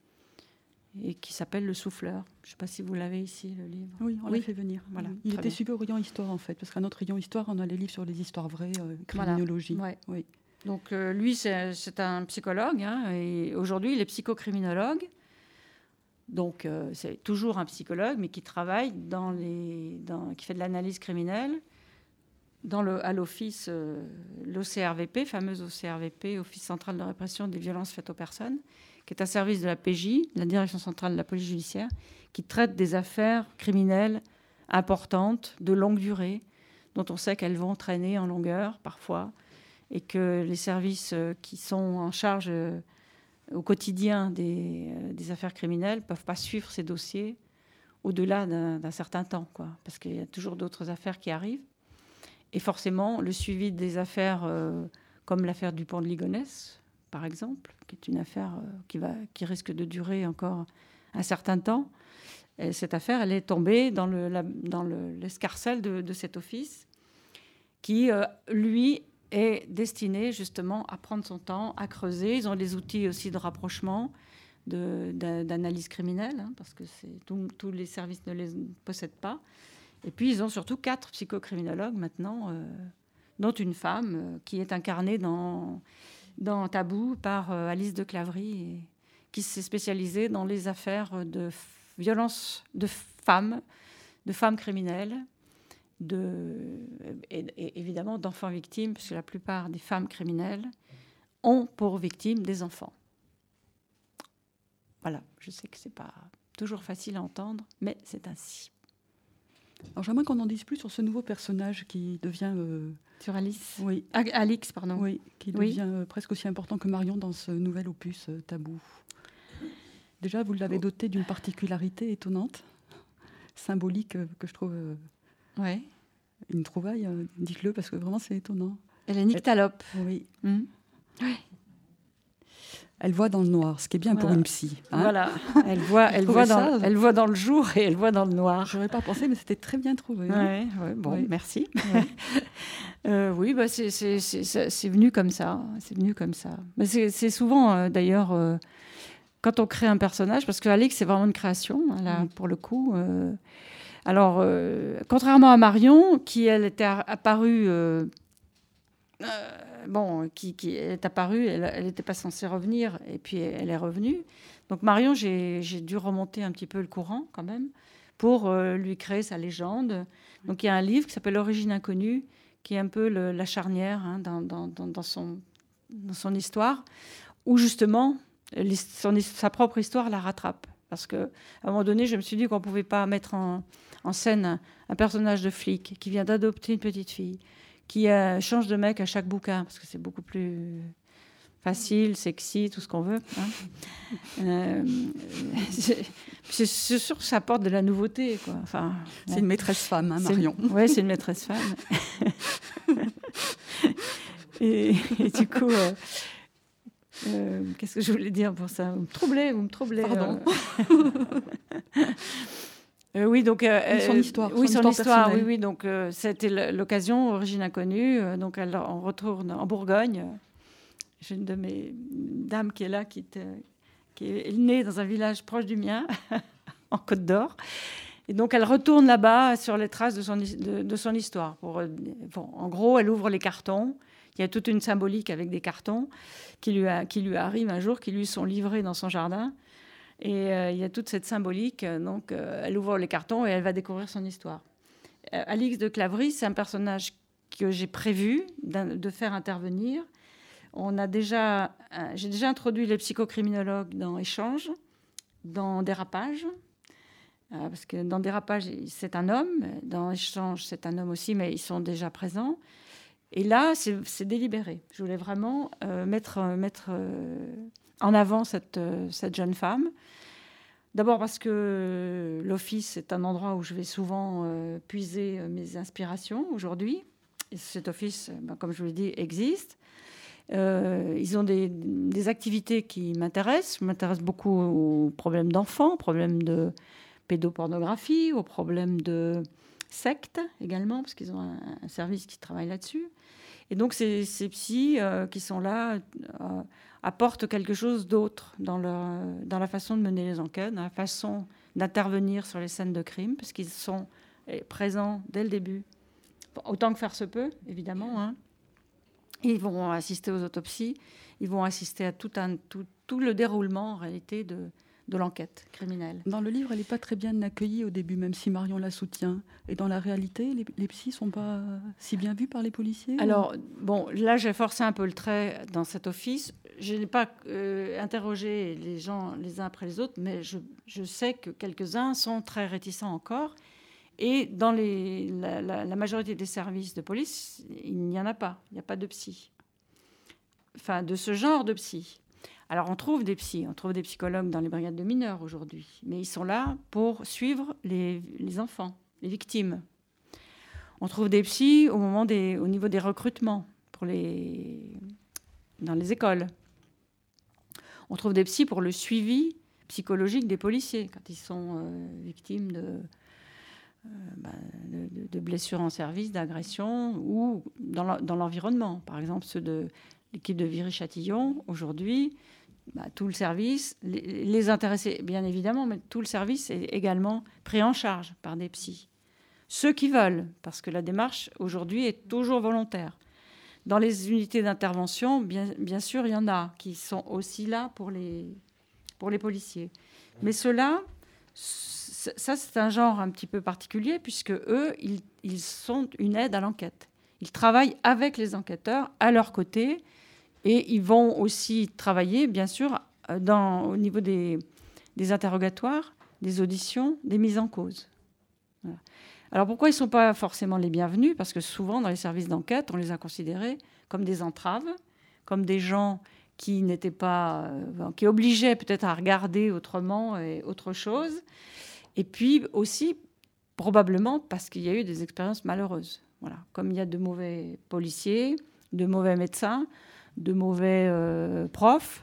et qui s'appelle Le Souffleur. Je ne sais pas si vous l'avez ici, le livre. Oui, on oui. l'a fait venir. Voilà, il était bien. super au rayon histoire, en fait, parce qu'à notre rayon histoire, on a les livres sur les histoires vraies, euh, criminologie. Voilà. Ouais. Oui. Donc euh, lui, c'est, c'est un psychologue, hein, et aujourd'hui, il est psychocriminologue. Donc euh, c'est toujours un psychologue, mais qui travaille dans les, dans, qui fait de l'analyse criminelle dans le, à l'office, euh, l'O C R V P, fameuse O C R V P, Office central de répression des violences faites aux personnes, qui est un service de la P J, la Direction centrale de la police judiciaire, qui traite des affaires criminelles importantes, de longue durée, dont on sait qu'elles vont traîner en longueur parfois, et que les services qui sont en charge euh, au quotidien des, euh, des affaires criminelles ne peuvent pas suivre ces dossiers au-delà d'un, d'un certain temps, quoi, parce qu'il y a toujours d'autres affaires qui arrivent. Et forcément, le suivi des affaires euh, comme l'affaire du pont de Ligonnès, par exemple, qui est une affaire euh, qui, va, qui risque de durer encore un certain temps, et cette affaire, elle est tombée dans, le, la, dans le, l'escarcelle de, de cet office qui, euh, lui, est destiné justement à prendre son temps, à creuser. Ils ont des outils aussi de rapprochement, de, d'analyse criminelle, hein, parce que c'est, tout, tous les services ne les possèdent pas. Et puis, ils ont surtout quatre psychocriminologues maintenant, euh, dont une femme euh, qui est incarnée dans, dans Tabou par euh, Alice de Claverie, et qui s'est spécialisée dans les affaires de f- violence de femmes, de femmes criminelles, de, et, et évidemment d'enfants victimes, puisque la plupart des femmes criminelles ont pour victimes des enfants. Voilà, je sais que ce n'est pas toujours facile à entendre, mais c'est ainsi. Alors j'aimerais qu'on en dise plus sur ce nouveau personnage qui devient... Euh... Sur Alice Oui. Ah, Alix, pardon. Oui, qui oui. devient euh, presque aussi important que Marion dans ce nouvel opus euh, Tabou. Déjà, vous l'avez doté d'une particularité étonnante, symbolique, euh, que je trouve... Euh... Ouais. Une trouvaille, euh, dites-le, parce que vraiment c'est étonnant. Elle est nyctalope. Oui. Mmh. Oui. Elle voit dans le noir, ce qui est bien voilà. pour une psy. Hein, voilà, elle voit, elle, voit dans, elle voit dans le jour et elle voit dans le noir. Je n'aurais pas pensé, mais c'était très bien trouvé. Ouais, Hein. ouais, bon, Oui. merci. Ouais. euh, oui, bah, c'est, c'est, c'est, c'est venu comme ça. C'est venu comme ça. Mais c'est, c'est souvent, euh, d'ailleurs, euh, quand on crée un personnage, parce que Alix, c'est vraiment une création, hein, là, mmh. pour le coup. Euh, alors, euh, contrairement à Marion, qui, elle, était apparue... Euh, euh, bon, qui, qui est apparue, elle n'était pas censée revenir, et puis elle est revenue. Donc Marion, j'ai, j'ai dû remonter un petit peu le courant, quand même, pour euh, lui créer sa légende. Donc il y a un livre qui s'appelle L'origine inconnue, qui est un peu le, la charnière hein, dans, dans, dans, dans, son, dans son histoire, où justement, son, sa propre histoire la rattrape. Parce qu'à un moment donné, je me suis dit qu'on ne pouvait pas mettre en, en scène un, un personnage de flic qui vient d'adopter une petite fille, qui euh, change de mec à chaque bouquin, parce que c'est beaucoup plus facile, sexy, tout ce qu'on veut. Hein. euh, c'est, c'est sûr que ça apporte de la nouveauté, quoi. Enfin, c'est ouais. une maîtresse femme, hein, Marion. Oui, c'est une maîtresse femme. et, et du coup, euh, euh, qu'est-ce que je voulais dire pour ça ? Vous me troublez, vous me troublez. Pardon. Euh... Euh, oui, donc euh, son histoire. Oui, son, son histoire. histoire. Oui, oui. Donc euh, c'était l'occasion, origine inconnue. Euh, donc elle, on retourne en Bourgogne. J'ai une de mes dames qui est là, qui est, euh, qui est née dans un village proche du mien, en Côte d'Or. Et donc elle retourne là-bas sur les traces de son, de, de son histoire. Pour, euh, bon, en gros, elle ouvre les cartons. Il y a toute une symbolique avec des cartons qui lui, a, qui lui arrivent un jour, qui lui sont livrés dans son jardin. Et euh, il y a toute cette symbolique. Donc, euh, elle ouvre les cartons et elle va découvrir son histoire. Euh, Alix de Clavry, c'est un personnage que j'ai prévu de faire intervenir. On a déjà, euh, j'ai déjà introduit les psychocriminologues dans Échange, dans Dérapage. Euh, parce que dans Dérapage, c'est un homme. Dans Échange, c'est un homme aussi, mais ils sont déjà présents. Et là, c'est, c'est délibéré. Je voulais vraiment euh, mettre... mettre euh, en avant cette, cette jeune femme. D'abord parce que l'office est un endroit où je vais souvent euh, puiser mes inspirations aujourd'hui. Et cet office, ben, comme je vous l'ai dit, existe. Euh, ils ont des, des activités qui m'intéressent. Je m'intéresse beaucoup aux problèmes d'enfants, aux problèmes de pédopornographie, aux problèmes de sectes également, parce qu'ils ont un, un service qui travaille là-dessus. Et donc, ces, ces psys euh, qui sont là euh, apportent quelque chose d'autre dans, leur, dans la façon de mener les enquêtes, dans la façon d'intervenir sur les scènes de crime, parce qu'ils sont présents dès le début, autant que faire se peut, évidemment. Hein. Ils vont assister aux autopsies, ils vont assister à tout, un, tout, tout le déroulement, en réalité, de, de l'enquête criminelle. Dans le livre, elle n'est pas très bien accueillie au début, même si Marion la soutient. Et dans la réalité, les, les psys ne sont pas si bien vus par les policiers. Alors, ou... bon, là, j'ai forcé un peu le trait dans cet office. Je n'ai pas euh, interrogé les gens les uns après les autres, mais je, je sais que quelques-uns sont très réticents encore. Et dans les, la, la, la majorité des services de police, il n'y en a pas. Il n'y a pas de psy. Enfin, de ce genre de psy. Alors, on trouve des psys, on trouve des psychologues dans les brigades de mineurs aujourd'hui, mais ils sont là pour suivre les, les enfants, les victimes. On trouve des psys au, moment des, au niveau des recrutements pour les, dans les écoles. On trouve des psys pour le suivi psychologique des policiers quand ils sont euh, victimes de, euh, bah, de, de blessures en service, d'agressions ou dans, dans l'environnement. Par exemple, ceux de l'équipe de Viry-Châtillon, aujourd'hui, bah, tout le service, les, les intéressés, bien évidemment, mais tout le service est également pris en charge par des psys. Ceux qui veulent, parce que la démarche, aujourd'hui, est toujours volontaire. Dans les unités d'intervention, bien, bien sûr, il y en a qui sont aussi là pour les, pour les policiers. Mais ceux-là, ça, c'est un genre un petit peu particulier, puisque eux, ils, ils sont une aide à l'enquête. Ils travaillent avec les enquêteurs, à leur côté, et ils vont aussi travailler, bien sûr, dans, au niveau des, des interrogatoires, des auditions, des mises en cause. Voilà. Alors pourquoi ils ne sont pas forcément les bienvenus ? Parce que souvent, dans les services d'enquête, on les a considérés comme des entraves, comme des gens qui n'étaient pas, euh, qui obligeaient peut-être à regarder autrement et autre chose. Et puis aussi, probablement, parce qu'il y a eu des expériences malheureuses. Voilà. Comme il y a de mauvais policiers, de mauvais médecins, de mauvais euh, profs,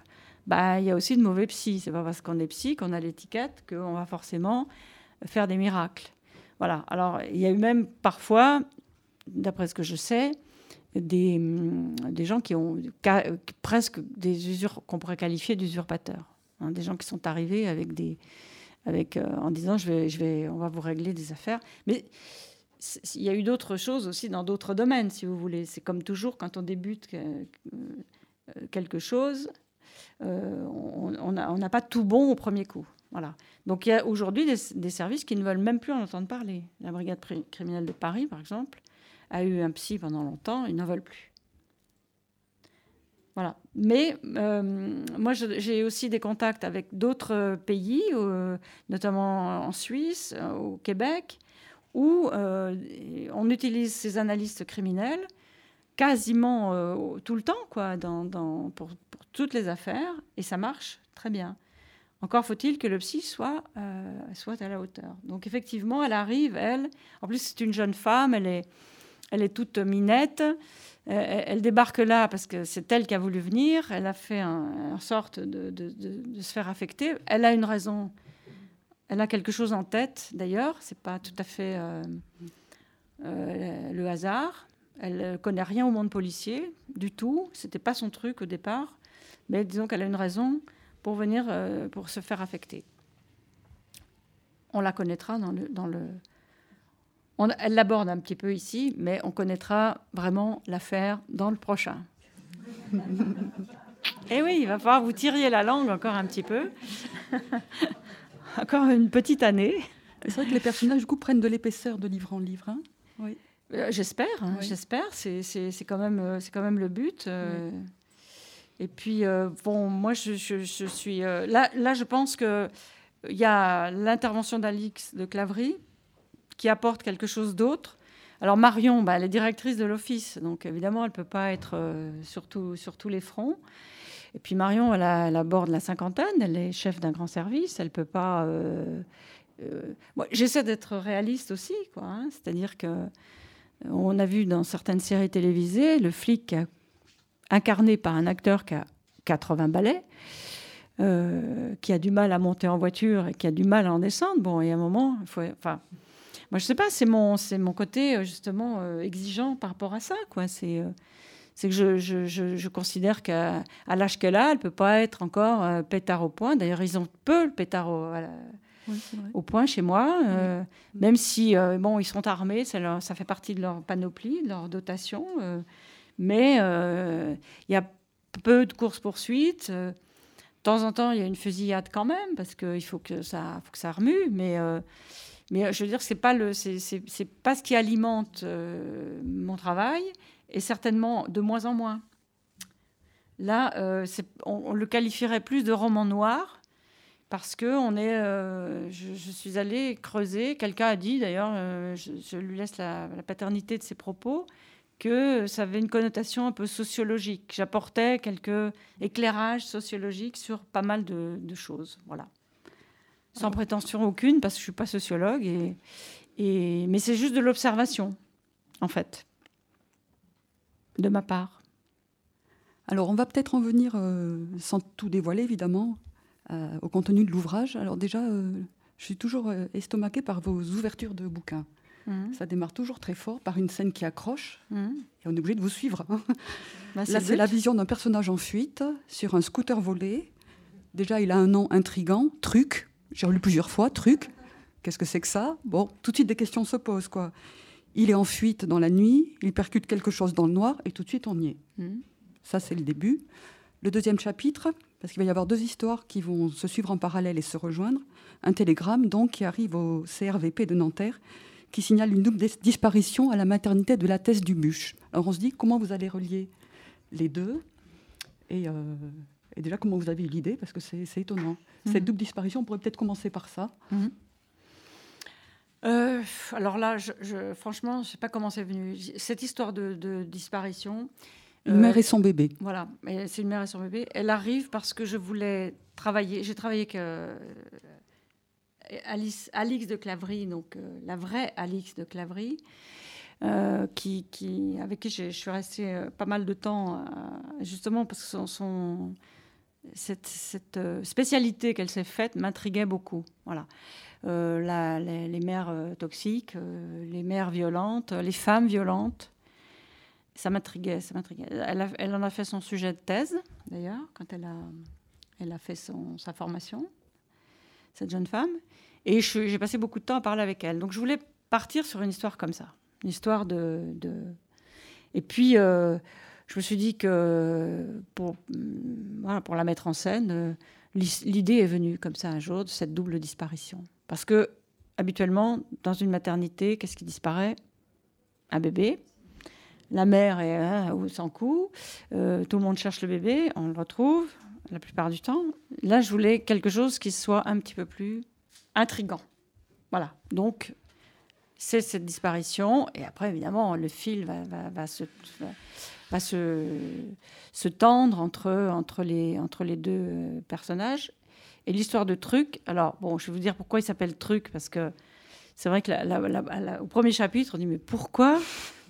bah, il y a aussi de mauvais psys. C'est pas parce qu'on est psy qu'on a l'étiquette qu'on va forcément faire des miracles. Voilà. Alors, il y a eu même parfois, d'après ce que je sais, des, des gens qui ont ca- presque des usures qu'on pourrait qualifier d'usurpateurs. Hein, des gens qui sont arrivés avec des, avec, euh, en disant je vais, je vais, on va vous régler des affaires. Mais il y a eu d'autres choses aussi dans d'autres domaines, si vous voulez. C'est comme toujours quand on débute euh, quelque chose, euh, on n'a on pas tout bon au premier coup. Voilà. Donc il y a aujourd'hui des, des services qui ne veulent même plus en entendre parler. La brigade criminelle de Paris, par exemple, a eu un psy pendant longtemps, ils n'en veulent plus. Voilà. Mais euh, moi, je, j'ai aussi des contacts avec d'autres pays, euh, notamment en Suisse, euh, au Québec, où euh, on utilise ces analystes criminels quasiment euh, tout le temps, quoi, dans, dans, pour, pour toutes les affaires, et ça marche très bien. Encore faut-il que le psy soit, euh, soit à la hauteur. Donc effectivement, elle arrive, elle, en plus c'est une jeune femme, elle est, elle est toute minette, elle, elle débarque là parce que c'est elle qui a voulu venir, elle a fait un, une sorte de, de, de, de se faire affecter. Elle a une raison, elle a quelque chose en tête d'ailleurs, c'est pas tout à fait euh, euh, le hasard. Elle ne connaît rien au monde policier du tout, c'était pas son truc au départ, mais disons qu'elle a une raison pour venir, euh, pour se faire affecter. On la connaîtra dans le... Dans le on, elle l'aborde un petit peu ici, mais on connaîtra vraiment l'affaire dans le prochain. Et oui, il va falloir vous tirer la langue encore un petit peu. Encore une petite année. C'est vrai que les personnages, du coup, prennent de l'épaisseur de livre en livre. Hein, oui. Euh, j'espère, hein, oui. j'espère. C'est, c'est, c'est, quand même, c'est quand même le but. Euh, oui. Et puis, euh, bon, moi, je, je, je suis... Euh, là, là, je pense qu'il y a l'intervention d'Alix de Claverie qui apporte quelque chose d'autre. Alors, Marion, bah, elle est directrice de l'office, donc évidemment, elle ne peut pas être euh, sur, tout, sur tous les fronts. Et puis, Marion, elle, a, elle aborde la cinquantaine, elle est chef d'un grand service, elle ne peut pas... Euh, euh, moi, j'essaie d'être réaliste aussi, quoi, hein, c'est-à-dire qu'on a vu dans certaines séries télévisées le flic qui a incarné par un acteur qui a quatre-vingts balais, euh, qui a du mal à monter en voiture et qui a du mal à en descendre. Bon, et à un moment, il faut... Enfin, moi, je ne sais pas, c'est mon, c'est mon côté, justement, euh, exigeant par rapport à ça, quoi. C'est, euh, c'est que je, je, je, je considère qu'à à l'âge qu'elle a, elle ne peut pas être encore euh, pétard au point. D'ailleurs, ils ont peu le pétard au, à la, oui, au point chez moi, euh, oui. Même si, euh, bon, ils sont armés, ça, leur, ça fait partie de leur panoplie, de leur dotation, euh, mais il euh, y a peu de courses-poursuites. Euh, de temps en temps, il y a une fusillade quand même, parce qu'il faut que ça, faut que ça remue. Mais, euh, mais je veux dire, ce n'est pas, le, c'est, c'est, c'est pas ce qui alimente euh, mon travail, et certainement de moins en moins. Là, euh, c'est, on, on le qualifierait plus de roman noir, parce que on est, euh, je, je suis allée creuser. Quelqu'un a dit, d'ailleurs, euh, je, je lui laisse la, la paternité de ses propos, que ça avait une connotation un peu sociologique. J'apportais quelques éclairages sociologiques sur pas mal de, de choses, voilà. Sans prétention aucune, parce que je suis pas sociologue, et, et, mais c'est juste de l'observation, en fait, de ma part. Alors, on va peut-être en venir, euh, sans tout dévoiler, évidemment, euh, au contenu de l'ouvrage. Alors déjà, euh, je suis toujours euh, estomaquée par vos ouvertures de bouquins. Mmh. Ça démarre toujours très fort par une scène qui accroche, mmh. et on est obligé de vous suivre. Hein. Bah, c'est Là, c'est la vision d'un personnage en fuite sur un scooter volé. Déjà, il a un nom intriguant, Truc. J'ai relu plusieurs fois, Truc. Qu'est-ce que c'est que ça ? Bon, tout de suite, des questions se posent, quoi. Il est en fuite dans la nuit, il percute quelque chose dans le noir, et tout de suite, on y est. Mmh. Ça, c'est le début. Le deuxième chapitre, parce qu'il va y avoir deux histoires qui vont se suivre en parallèle et se rejoindre. Un télégramme, donc, qui arrive au C R V P de Nanterre, qui signale une double disparition à la maternité de la Thèse du Bûche. Alors on se dit, comment vous allez relier les deux ? Et, euh, et déjà, comment vous avez eu l'idée ? Parce que c'est, c'est étonnant. Mmh. Cette double disparition, on pourrait peut-être commencer par ça. Mmh. Euh, alors là, je, je, franchement, je ne sais pas comment c'est venu. Cette histoire de, de disparition... Une euh, mère et son bébé. Voilà, c'est une mère et son bébé. Elle arrive parce que je voulais travailler... J'ai travaillé avec... Euh, Alice, Alix de Claverie, donc euh, la vraie Alix de Claverie, euh, qui, qui, avec qui je suis restée euh, pas mal de temps, euh, justement parce que son, son, cette, cette spécialité qu'elle s'est faite m'intriguait beaucoup. Voilà. Euh, la, les, les mères euh, toxiques, euh, les mères violentes, les femmes violentes. Ça m'intriguait, ça m'intriguait. Elle, a, elle en a fait son sujet de thèse, d'ailleurs, quand elle a, elle a fait son, sa formation, cette jeune femme. Et je, j'ai passé beaucoup de temps à parler avec elle. Donc je voulais partir sur une histoire comme ça. Une histoire de... de... Et puis, euh, je me suis dit que pour, voilà, pour la mettre en scène, euh, l'idée est venue comme ça un jour de cette double disparition. Parce que, habituellement, dans une maternité, qu'est-ce qui disparaît ? Un bébé. La mère est hein, sans coup. Euh, tout le monde cherche le bébé. On le retrouve la plupart du temps. Là, je voulais quelque chose qui soit un petit peu plus intriguant. Voilà. Donc, c'est cette disparition. Et après, évidemment, le fil va, va, va, se, va, va se, se tendre entre, entre, les, entre les deux personnages. Et l'histoire de Truc, alors, bon, je vais vous dire pourquoi il s'appelle Truc, parce que c'est vrai que la, la, la, la, au premier chapitre, on dit, mais pourquoi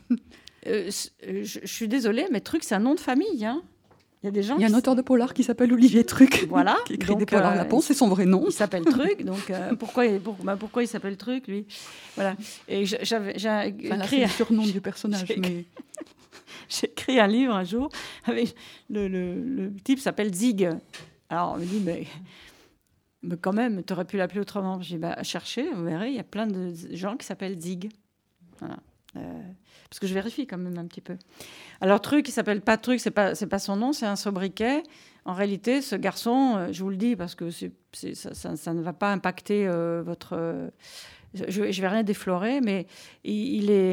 euh, je, je suis désolée, mais Truc, c'est un nom de famille. Hein. Il y a des gens. Il y a un auteur de polar qui s'appelle Olivier Truc, voilà, qui écrit donc, des polars euh, lapons, c'est son vrai nom. Il s'appelle Truc, donc euh, pourquoi, pour, bah, pourquoi il s'appelle Truc, lui ? Voilà. Et j'avais, j'ai enfin, écrit là, c'est le surnom du personnage, j'ai... mais... J'ai écrit un livre un jour, avec le, le, le type s'appelle Zig. Alors on me dit, mais... Mais quand même, tu aurais pu l'appeler autrement. J'ai dit, bah, cherchez, vous verrez, il y a plein de gens qui s'appellent Zig. Voilà. Euh, parce que je vérifie quand même un petit peu. Alors, Truc, il s'appelle pas Truc, c'est pas, c'est pas son nom, c'est un sobriquet. En réalité, ce garçon, je vous le dis, parce que c'est, c'est, ça, ça, ça ne va pas impacter euh, votre... Euh, je ne vais rien déflorer, mais il, il, est,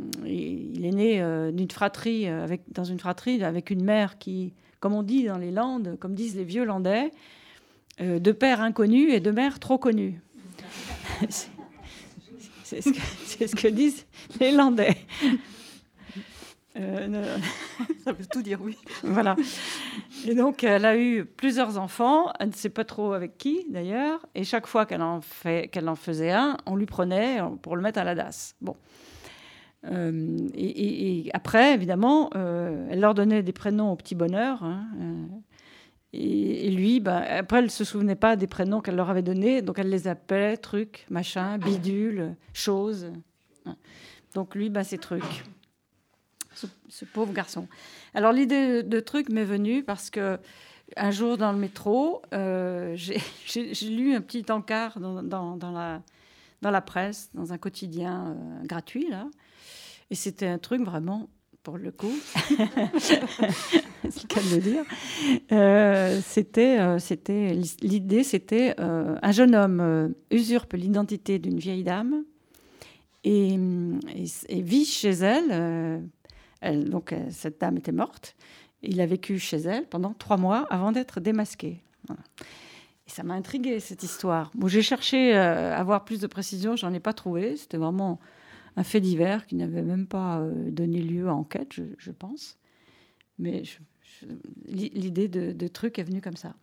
il est né euh, d'une fratrie, avec, dans une fratrie avec une mère qui, comme on dit dans les Landes, comme disent les vieux Landais, Euh, de pères inconnus et de mères trop connues. c'est, c'est, ce que, c'est ce que disent les Landais. Euh, ne... Ça veut tout dire, oui. Voilà. Et donc, elle a eu plusieurs enfants. Elle ne sait pas trop avec qui, d'ailleurs. Et chaque fois qu'elle en, fait, qu'elle en faisait un, on lui prenait pour le mettre à la D A S. Bon. Euh, et, et, et après, évidemment, euh, elle leur donnait des prénoms au petit bonheur. Hein, euh, Et, et lui, ben, après, elle ne se souvenait pas des prénoms qu'elle leur avait donnés, donc elle les appelait Truc, machin, bidule, chose. Donc lui, ben, c'est Truc, ce, ce pauvre garçon. Alors l'idée de Truc m'est venue parce que un jour dans le métro, euh, j'ai, j'ai, j'ai lu un petit encart dans, dans, dans, la, dans la presse, dans un quotidien euh, gratuit, là, et c'était un truc vraiment... pour le coup, c'est le cas de le dire. Euh, c'était, euh, c'était, l'idée, c'était euh, un jeune homme euh, usurpe l'identité d'une vieille dame et, et, et vit chez elle. Euh, elle donc, euh, cette dame était morte. Il a vécu chez elle pendant trois mois avant d'être démasqué. Voilà. Et ça m'a intriguée, cette histoire. Bon, j'ai cherché euh, à avoir plus de précisions, j'en ai pas trouvé. C'était vraiment... un fait divers qui n'avait même pas euh, donné lieu à enquête, je, je pense. Mais je, je, l'idée de, de Truc est venue comme ça.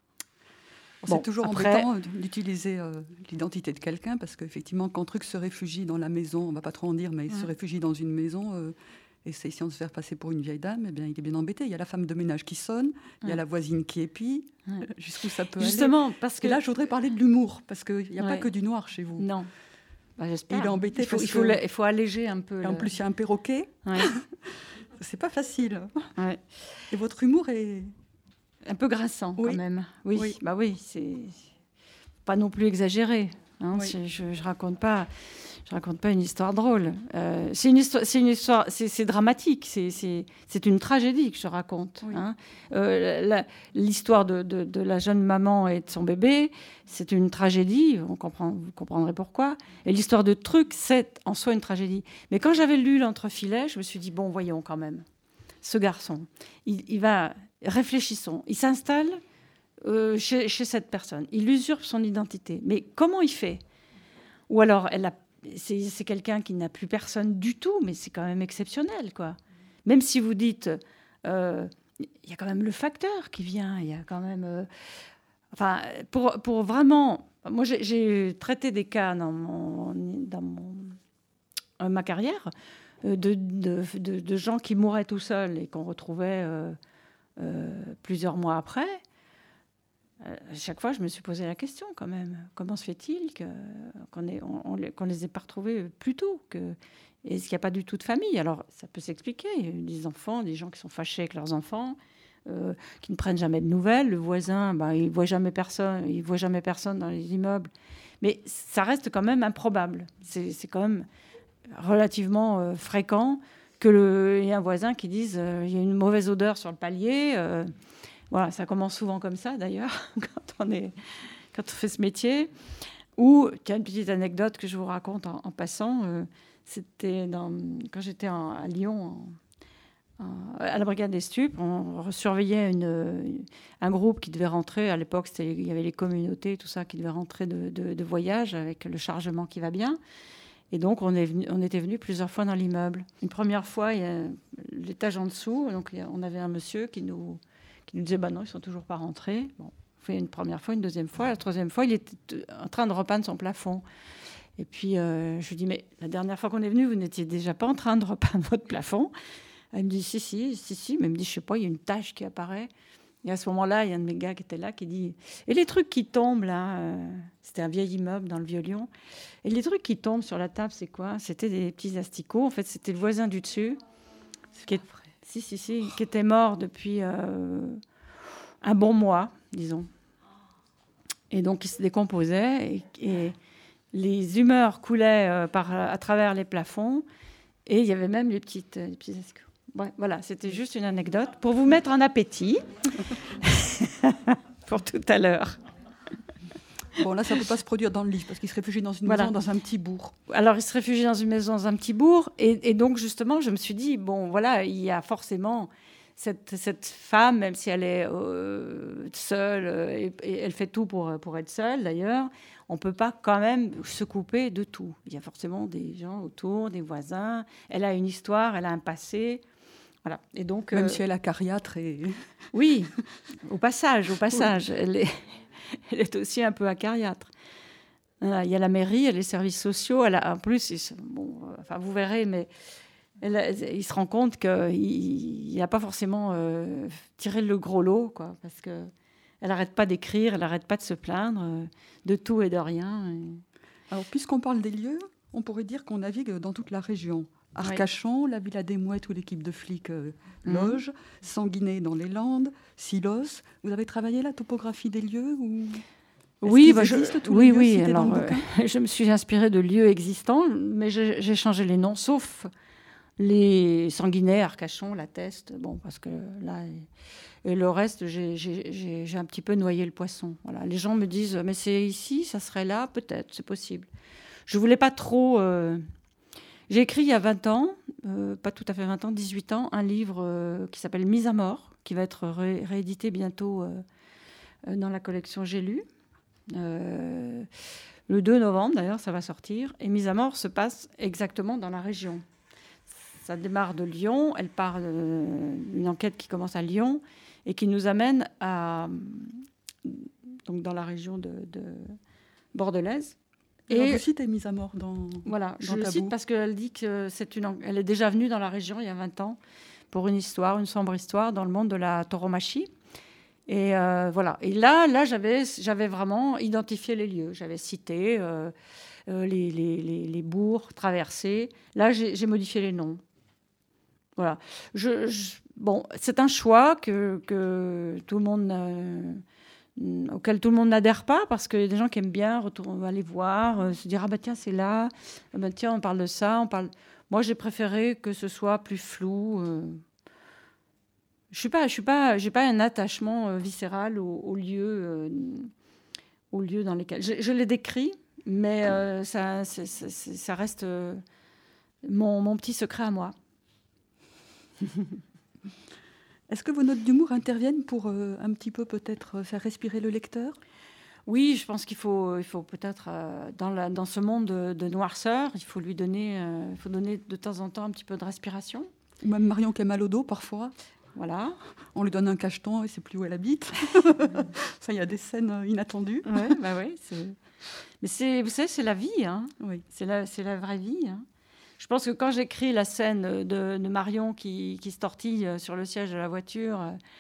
Bon, c'est toujours après... embêtant d'utiliser euh, l'identité de quelqu'un, parce qu'effectivement, quand Truc se réfugie dans la maison, on ne va pas trop en dire, mais il mmh. se réfugie dans une maison, euh, et c'est essayant de se faire passer pour une vieille dame, eh bien, il est bien embêté. Il y a la femme de ménage qui sonne, mmh. il y a la voisine qui épie, mmh. jusqu'où ça peut Justement, aller. Parce que... Et là, je voudrais parler de l'humour, parce qu'il n'y a ouais. pas que du noir chez vous. Non. Bah, j'espère. Il est embêté. Il faut, parce il faut, que... il faut alléger un peu. Et en le... plus, il y a un perroquet. Ouais. C'est pas facile. Ouais. Et votre humour est un peu grinçant oui. quand même. Oui, oui. bah oui, c'est pas non plus exagéré. Hein. Oui. Je, je raconte pas, je raconte pas une histoire drôle. Euh, c'est une histoire, c'est une histoire, c'est, c'est dramatique. C'est, c'est, c'est une tragédie que je raconte. Oui. Hein. Euh, la, l'histoire de, de, de la jeune maman et de son bébé, c'est une tragédie. On comprend, vous comprendrez pourquoi. Et l'histoire de Truc, c'est en soi une tragédie. Mais quand j'avais lu l'entrefilet, je me suis dit bon, voyons quand même, ce garçon, il, il va, réfléchissons, il s'installe. Euh, chez, chez cette personne. Il usurpe son identité. Mais comment il fait ? Ou alors, elle a, c'est, c'est quelqu'un qui n'a plus personne du tout, mais c'est quand même exceptionnel, quoi. Même si vous dites, euh, il y a quand même le facteur qui vient, il y a quand même... Euh, enfin, pour, pour vraiment... Moi, j'ai, j'ai traité des cas dans, mon, dans mon, euh, ma carrière euh, de, de, de, de gens qui mouraient tout seuls et qu'on retrouvait euh, euh, plusieurs mois après. à chaque fois, je me suis posé la question quand même. Comment se fait-il que, qu'on ne on, on les ait pas retrouvés plus tôt que, est-ce qu'il n'y a pas du tout de famille? Alors, ça peut s'expliquer. Il y a des enfants, des gens qui sont fâchés avec leurs enfants, euh, qui ne prennent jamais de nouvelles. Le voisin, ben, il ne voit jamais personne, il voit jamais personne dans les immeubles. Mais ça reste quand même improbable. C'est, c'est quand même relativement euh, fréquent qu'il y ait un voisin qui dise euh, il y a une mauvaise odeur sur le palier. Euh, voilà, ça commence souvent comme ça, d'ailleurs, quand on, est, quand on fait ce métier. Ou, tiens, une petite anecdote que je vous raconte en, en passant. Euh, c'était dans, quand j'étais en, à Lyon, en, en, à la brigade des stupes, on surveillait une, un groupe qui devait rentrer. À l'époque, c'était, il y avait les communautés, tout ça, qui devaient rentrer de, de, de voyage avec le chargement qui va bien. Et donc, on, est venu, on était venu plusieurs fois dans l'immeuble. Une première fois, il y a l'étage en dessous. Donc, il y a, on avait un monsieur qui nous, qui nous disait bah non, ils ne sont toujours pas rentrés. Bon, on fait une première fois, une deuxième fois. La troisième fois, il était en train de repeindre son plafond. Et puis, euh, je lui dis mais la dernière fois qu'on est venu, vous n'étiez déjà pas en train de repeindre votre plafond? Elle me dit si, si, si, si. Mais elle me dit je ne sais pas, il y a une tache qui apparaît. Et à ce moment-là, il y a un de mes gars qui était là qui dit « Et les trucs qui tombent, là euh, ?» C'était un vieil immeuble dans le Vieux-Lyon. « Et les trucs qui tombent sur la table, c'est quoi ?» C'était des petits asticots. En fait, c'était le voisin du dessus, qui, est, si, si, si, qui était mort depuis euh, un bon mois, disons. Et donc, il se décomposait. Et, et les humeurs coulaient euh, par, à travers les plafonds. Et il y avait même les, petites, les petits asticots. Ouais, voilà, c'était juste une anecdote pour vous mettre en appétit pour tout à l'heure. Bon, là, ça ne peut pas se produire dans le livre parce qu'il se réfugie dans une voilà. maison, dans un petit bourg. Alors, il se réfugie dans une maison, dans un petit bourg. Et, et donc, justement, je me suis dit, bon, voilà, il y a forcément cette, cette femme, même si elle est euh, seule, euh, et, et elle fait tout pour, pour être seule, d'ailleurs, on ne peut pas quand même se couper de tout. Il y a forcément des gens autour, des voisins. Elle a une histoire, elle a un passé. Voilà. Et donc, même euh, si elle a cariâtre et... Oui, au passage, au passage. Oui. Elle, est, elle est aussi un peu acariâtre. Il y a la mairie, il y a les services sociaux. Elle a, en plus, il, bon, enfin, vous verrez, mais elle, il se rend compte qu'il n'a pas forcément euh, tiré le gros lot, quoi, parce qu'elle n'arrête pas d'écrire, elle n'arrête pas de se plaindre euh, de tout et de rien. Et... Alors, puisqu'on parle des lieux, on pourrait dire qu'on navigue dans toute la région. Arcachon, oui. La Villa des Mouettes où l'équipe de flics euh, loge, mmh. Sanguinet dans les Landes, Silos. Vous avez travaillé la topographie des lieux ou... Oui, bah je, oui, oui. Alors, euh, je me suis inspirée de lieux existants, mais j'ai, j'ai changé les noms, sauf les Sanguinet, Arcachon, La Teste. Bon, parce que là, et, et le reste, j'ai, j'ai, j'ai, j'ai un petit peu noyé le poisson. Voilà. Les gens me disent, mais c'est ici, ça serait là, peut-être, c'est possible. Je voulais pas trop. Euh, J'ai écrit il y a vingt ans, euh, pas tout à fait vingt ans, dix-huit ans, un livre euh, qui s'appelle Mise à mort, qui va être ré- réédité bientôt euh, euh, dans la collection J'ai lu. Euh, le deux novembre, d'ailleurs, ça va sortir. Et Mise à mort se passe exactement dans la région. Ça démarre de Lyon, elle part d'une enquête qui commence à Lyon et qui nous amène à, donc dans la région de, de bordelaise. Et vous citez Mise à mort dans Voilà, dans je le Tabou. cite parce qu'elle dit que c'est une, elle est déjà venue dans la région il y a vingt ans pour une histoire, une sombre histoire dans le monde de la tauromachie. Et euh, voilà. Et là, là, j'avais, j'avais vraiment identifié les lieux. J'avais cité euh, euh, les, les, les, les bourgs traversés. Là, j'ai, j'ai modifié les noms. Voilà. Je, je, bon, c'est un choix que, que tout le monde. Euh, auquel tout le monde n'adhère pas, parce qu'il y a des gens qui aiment bien retourner, aller voir, euh, se dire « Ah ben tiens, c'est là, ah ben tiens, on parle de ça, on parle... » Moi, j'ai préféré que ce soit plus flou. Euh... Je suis pas, je suis pas, j'ai pas un attachement euh, viscéral aux, aux lieux, euh, aux lieux dans lesquels... Je, je les décris, mais euh, ça, c'est, c'est, ça reste euh, mon, mon petit secret à moi. Est-ce que vos notes d'humour interviennent pour euh, un petit peu peut-être faire respirer le lecteur ? Oui, je pense qu'il faut, il faut peut-être, euh, dans, la, dans ce monde de, de noirceur, il faut lui donner, euh, il faut donner de temps en temps un petit peu de respiration. Ou même Marion qui a mal au dos parfois. Voilà. On lui donne un cacheton et ne sait plus où elle habite. Ça, il y a des scènes inattendues. Ouais, bah ouais, c'est... Mais c'est, vous savez, c'est la vie. Hein. Oui. C'est la, c'est la vraie vie. Hein. Je pense que quand j'écris la scène de, de Marion qui, qui se tortille sur le siège de la voiture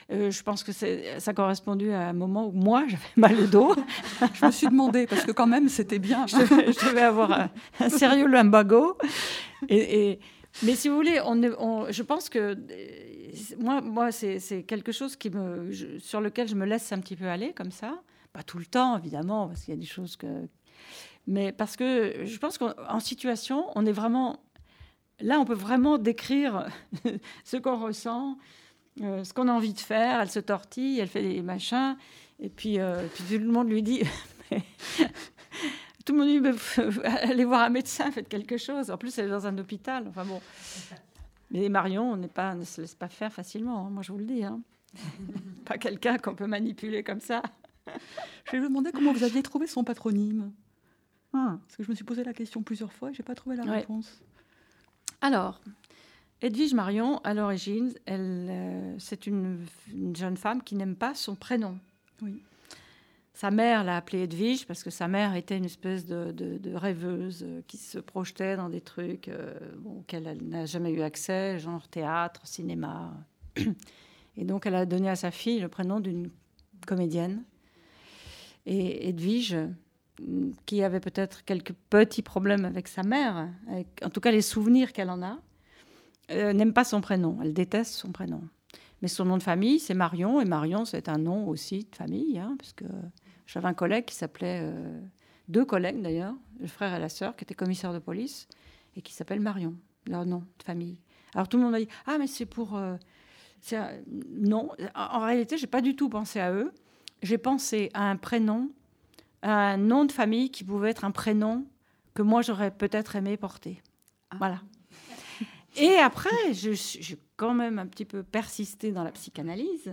Euh, je pense que c'est, ça correspondu à un moment où moi, j'avais mal au dos. Je me suis demandé, parce que quand même, c'était bien. je, devais, je devais avoir un, un sérieux lumbago. Et, et, mais si vous voulez, on, on, je pense que moi, moi c'est, c'est quelque chose qui me, je, sur lequel je me laisse un petit peu aller, comme ça. Pas tout le temps, évidemment, parce qu'il y a des choses que... Mais parce que je pense qu'en situation, on est vraiment... Là, on peut vraiment décrire ce qu'on ressent, euh, ce qu'on a envie de faire. Elle se tortille, elle fait des machins. Et puis, euh, puis tout le monde lui dit... mais... Tout le monde lui dit, allez voir un médecin, faites quelque chose. En plus, elle est dans un hôpital. Enfin bon. Mais Marion, on n'est pas, ne se laisse pas faire facilement, hein, moi je vous le dis. Hein. Pas quelqu'un qu'on peut manipuler comme ça. Je vais vous demander comment vous aviez trouvé son patronyme. Ah. Parce que je me suis posé la question plusieurs fois et je n'ai pas trouvé la ouais. réponse. Alors, Edwige Marion, à l'origine, elle, euh, c'est une, une jeune femme qui n'aime pas son prénom. Oui. Sa mère l'a appelée Edwige parce que sa mère était une espèce de, de, de rêveuse qui se projetait dans des trucs euh, bon, auxquels elle n'a jamais eu accès, genre théâtre, cinéma. Et donc, elle a donné à sa fille le prénom d'une comédienne. Et Edwige, qui avait peut-être quelques petits problèmes avec sa mère, avec, en tout cas les souvenirs qu'elle en a, euh, n'aime pas son prénom. Elle déteste son prénom. Mais son nom de famille, c'est Marion. Et Marion, c'est un nom aussi de famille, hein, parce que j'avais un collègue qui s'appelait... Euh, deux collègues, d'ailleurs, le frère et la sœur, qui étaient commissaires de police, et qui s'appellent Marion, leur nom de famille. Alors, tout le monde m'a dit « Ah, mais c'est pour... Euh, c'est un... » Non, en, en réalité, je n'ai pas du tout pensé à eux. J'ai pensé à un prénom, à un nom de famille qui pouvait être un prénom que moi, j'aurais peut-être aimé porter. Ah. Voilà. Et après, je, j'ai quand même un petit peu persisté dans la psychanalyse.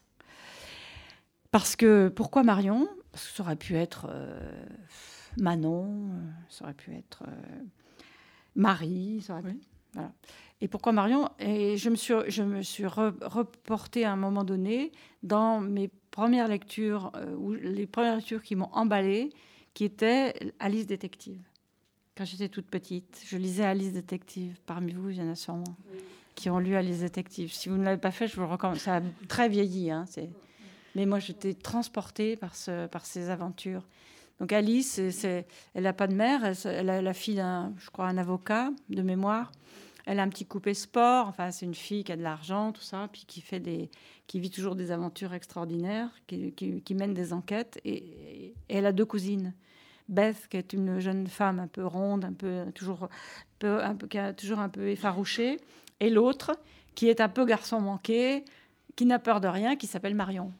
Parce que, pourquoi Marion ? Parce que ça aurait pu être euh, Manon, ça aurait pu être euh, Marie. Ça aurait pu... oui. Voilà. Et pourquoi Marion ? Et je me suis, je me suis re, reportée à un moment donné dans mes premières lectures, euh, ou les premières lectures qui m'ont emballée, qui étaient Alice Détective. Quand j'étais toute petite, je lisais Alice Détective. Parmi vous, il y en a sûrement oui. qui ont lu Alice Détective. Si vous ne l'avez pas fait, je vous le recommande. Ça a très vieilli. Hein, c'est... Mais moi, j'étais transportée par, ce, par ces aventures. Donc Alice, c'est, c'est, elle n'a pas de mère. Elle, elle a la fille d'un, je crois, un avocat de mémoire. Elle a un petit coupé sport. Enfin, c'est une fille qui a de l'argent, tout ça, puis qui fait des, qui vit toujours des aventures extraordinaires, qui, qui, qui mène des enquêtes. Et, et elle a deux cousines. Beth, qui est une jeune femme un peu ronde, un peu toujours, peu, un peu, qui a toujours un peu effarouchée, et l'autre, qui est un peu garçon manqué, qui n'a peur de rien, qui s'appelle Marion.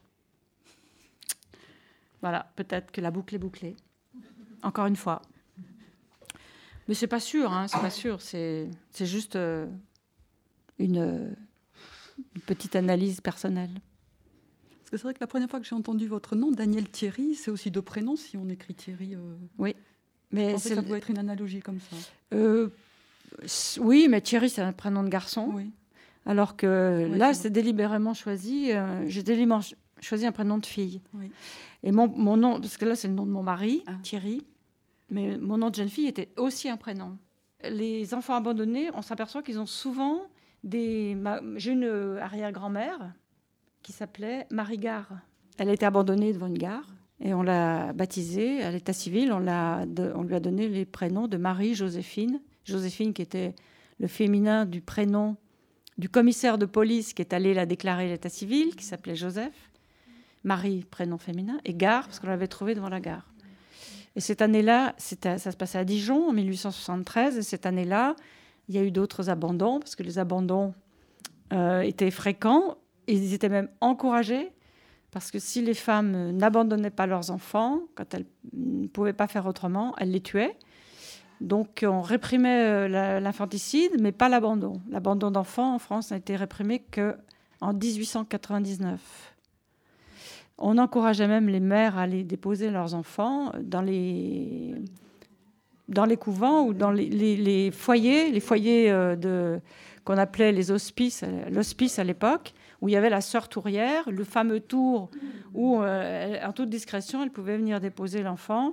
Voilà, peut-être que la boucle est bouclée. Encore une fois. Mais c'est pas sûr, hein, c'est pas sûr. C'est, c'est juste euh, une, une petite analyse personnelle. Parce que c'est vrai que la première fois que j'ai entendu votre nom, Daniel Thierry, c'est aussi deux prénoms si on écrit Thierry. Euh... Oui. Mais je pensais que ça doit être une analogie comme ça. Euh, oui, mais Thierry, c'est un prénom de garçon. Oui. Alors que oui, là, c'est, c'est délibérément choisi. Euh, j'ai délibérément choisi un prénom de fille. Oui. Et mon, mon nom, parce que là, c'est le nom de mon mari, ah. Thierry. Mais mon nom de jeune fille était aussi un prénom. Les enfants abandonnés, on s'aperçoit qu'ils ont souvent des... J'ai une arrière-grand-mère qui s'appelait Marie Gare. Elle a été abandonnée devant une gare et on l'a baptisée à l'état civil. On, l'a, de, on lui a donné les prénoms de Marie-Joséphine. Joséphine qui était le féminin du prénom du commissaire de police qui est allé la déclarer à l'état civil, qui s'appelait Joseph. Marie, prénom féminin, et Gare, parce qu'on l'avait trouvée devant la gare. Et cette année-là, c'était, ça se passait à Dijon, en dix-huit cent soixante-treize, et cette année-là, il y a eu d'autres abandons, parce que les abandons euh, étaient fréquents, et ils étaient même encouragés, parce que si les femmes n'abandonnaient pas leurs enfants, quand elles ne pouvaient pas faire autrement, elles les tuaient. Donc on réprimait l'infanticide, mais pas l'abandon. L'abandon d'enfants en France n'a été réprimé qu'en dix-huit cent quatre-vingt-dix-neuf. On encourageait même les mères à aller déposer leurs enfants dans les, dans les couvents ou dans les, les, les foyers, les foyers euh, de, qu'on appelait les hospices, l'hospice à l'époque, où il y avait la sœur tourière, le fameux tour où, euh, en toute discrétion, elle pouvait venir déposer l'enfant.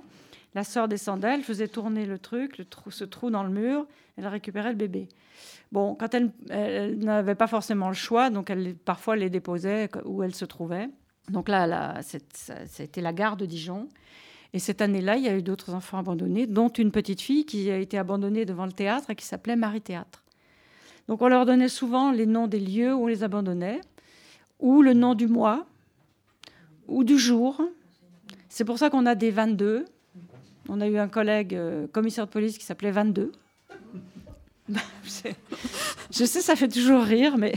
La sœur descendait, elle faisait tourner le truc, le trou, ce trou dans le mur, elle récupérait le bébé. Bon, quand elle, elle n'avait pas forcément le choix, donc elle parfois les déposait où elle se trouvait. Donc là, là c'était la gare de Dijon. Et cette année-là, il y a eu d'autres enfants abandonnés, dont une petite fille qui a été abandonnée devant le théâtre et qui s'appelait Marie-Théâtre. Donc on leur donnait souvent les noms des lieux où on les abandonnait, ou le nom du mois, ou du jour. C'est pour ça qu'on a des vingt-deux. On a eu un collègue euh, commissaire de police qui s'appelait vingt-deux. Je sais, ça fait toujours rire, mais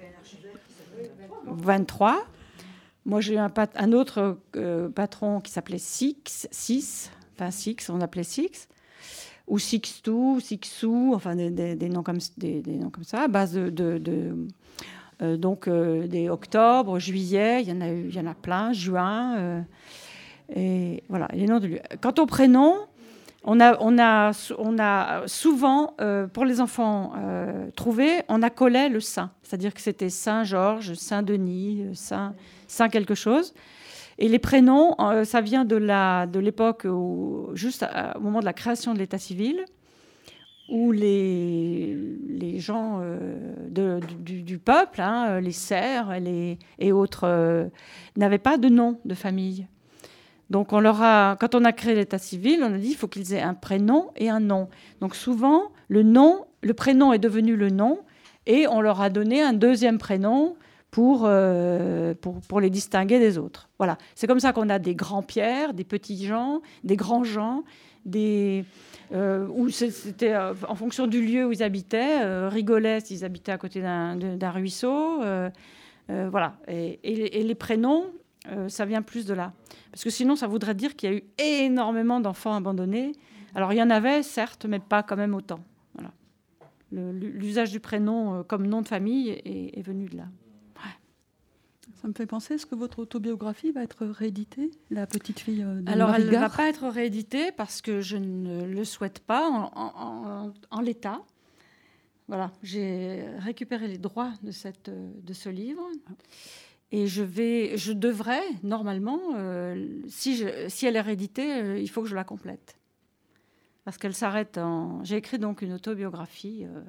vingt-trois. Moi, j'ai eu un, pat... un autre euh, patron qui s'appelait Six, six, enfin Six, on appelait Six, ou Sixtou, Sixou, enfin des, des, des, noms comme, des, des noms comme ça, à base de, de, de euh, donc euh, des octobre, juillet, il y en a eu, il y en a plein, juin, euh, et voilà les noms de lieux. Quant au prénom, on a, on a, on a souvent euh, pour les enfants euh, trouvés, on accolait le saint, c'est-à-dire que c'était Saint-Georges, Saint-Denis, Saint, Saint quelque chose. Et les prénoms, euh, ça vient de, la, de l'époque où, juste à, au moment de la création de l'état civil, où les, les gens euh, de, du, du peuple, hein, les serfs les, et autres, euh, n'avaient pas de nom de famille. Donc, on leur a, quand on a créé l'état civil, on a dit qu'il faut qu'ils aient un prénom et un nom. Donc, souvent, le nom, le prénom est devenu le nom, et on leur a donné un deuxième prénom pour, euh, pour, pour les distinguer des autres. Voilà. C'est comme ça qu'on a des grands Pierre, des petits Jean, des grands Jean, des, euh, où c'était euh, en fonction du lieu où ils habitaient. Euh, Rigolès, ils habitaient à côté d'un, d'un ruisseau. Euh, euh, voilà. Et, et, et les prénoms, euh, ça vient plus de là. Parce que sinon, ça voudrait dire qu'il y a eu énormément d'enfants abandonnés. Alors, il y en avait, certes, mais pas quand même autant. Voilà. Le, l'usage du prénom euh, comme nom de famille est, est venu de là. Ça me fait penser, est-ce que votre autobiographie va être rééditée, La petite fille de Alors, Marie elle ne Gare ? va pas être rééditée parce que je ne le souhaite pas en, en, en, en l'état. Voilà, j'ai récupéré les droits de, cette, de ce livre. Et je, vais, je devrais, normalement, euh, si, je, si elle est rééditée, euh, il faut que je la complète. Parce qu'elle s'arrête en... J'ai écrit donc une autobiographie euh,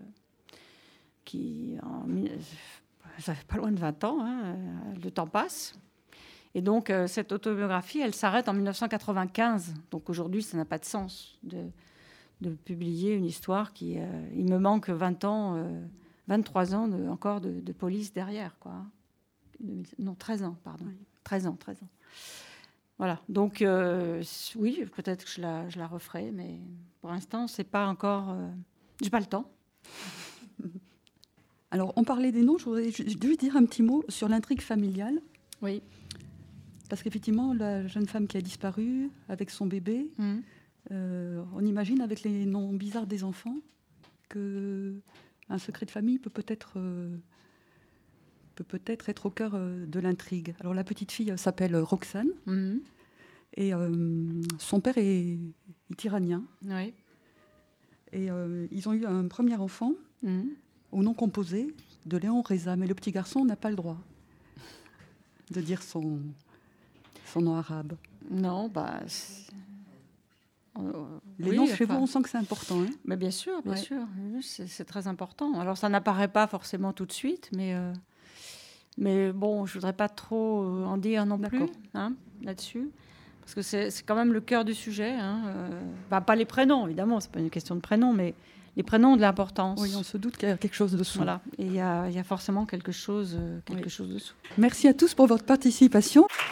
qui... En... Ça fait pas loin de vingt ans, hein, le temps passe. Et donc, euh, cette autobiographie, elle s'arrête en dix-neuf cent quatre-vingt-quinze. Donc, aujourd'hui, ça n'a pas de sens de, de publier une histoire qui... Euh, il me manque vingt ans, euh, vingt-trois ans de, encore de, de police derrière, quoi. Non, treize ans, pardon. Oui. treize ans, treize ans. Voilà. Donc, euh, oui, peut-être que je la, je la referai, mais pour l'instant, c'est pas encore... Euh, j'ai pas le temps. Alors, on parlait des noms, je voudrais juste dire un petit mot sur l'intrigue familiale. Oui. Parce qu'effectivement, la jeune femme qui a disparu avec son bébé, mmh. euh, on imagine avec les noms bizarres des enfants qu'un secret de famille peut peut-être, euh, peut peut-être être au cœur euh, de l'intrigue. Alors, la petite fille s'appelle Roxane, mmh. et euh, son père est, est iranien. Oui. Et euh, ils ont eu un premier enfant, mmh. au nom composé de Léon Reza, mais le petit garçon n'a pas le droit de dire son, son nom arabe. Non, bah... Euh, Les oui, noms chez enfin... vous, on sent que c'est important. Hein, mais bien sûr, bien ouais. sûr, c'est, c'est très important. Alors, ça n'apparaît pas forcément tout de suite, mais, euh, mais bon, je ne voudrais pas trop en dire non D'accord. plus hein, là-dessus, parce que c'est, c'est quand même le cœur du sujet. Hein, euh, bah, pas les prénoms, évidemment, ce n'est pas une question de prénoms, mais... Les prénoms ont de l'importance. Oui, on se doute qu'il y a quelque chose dessous. Voilà, et il y a, il y a forcément quelque chose, quelque oui. chose dessous. Merci à tous pour votre participation.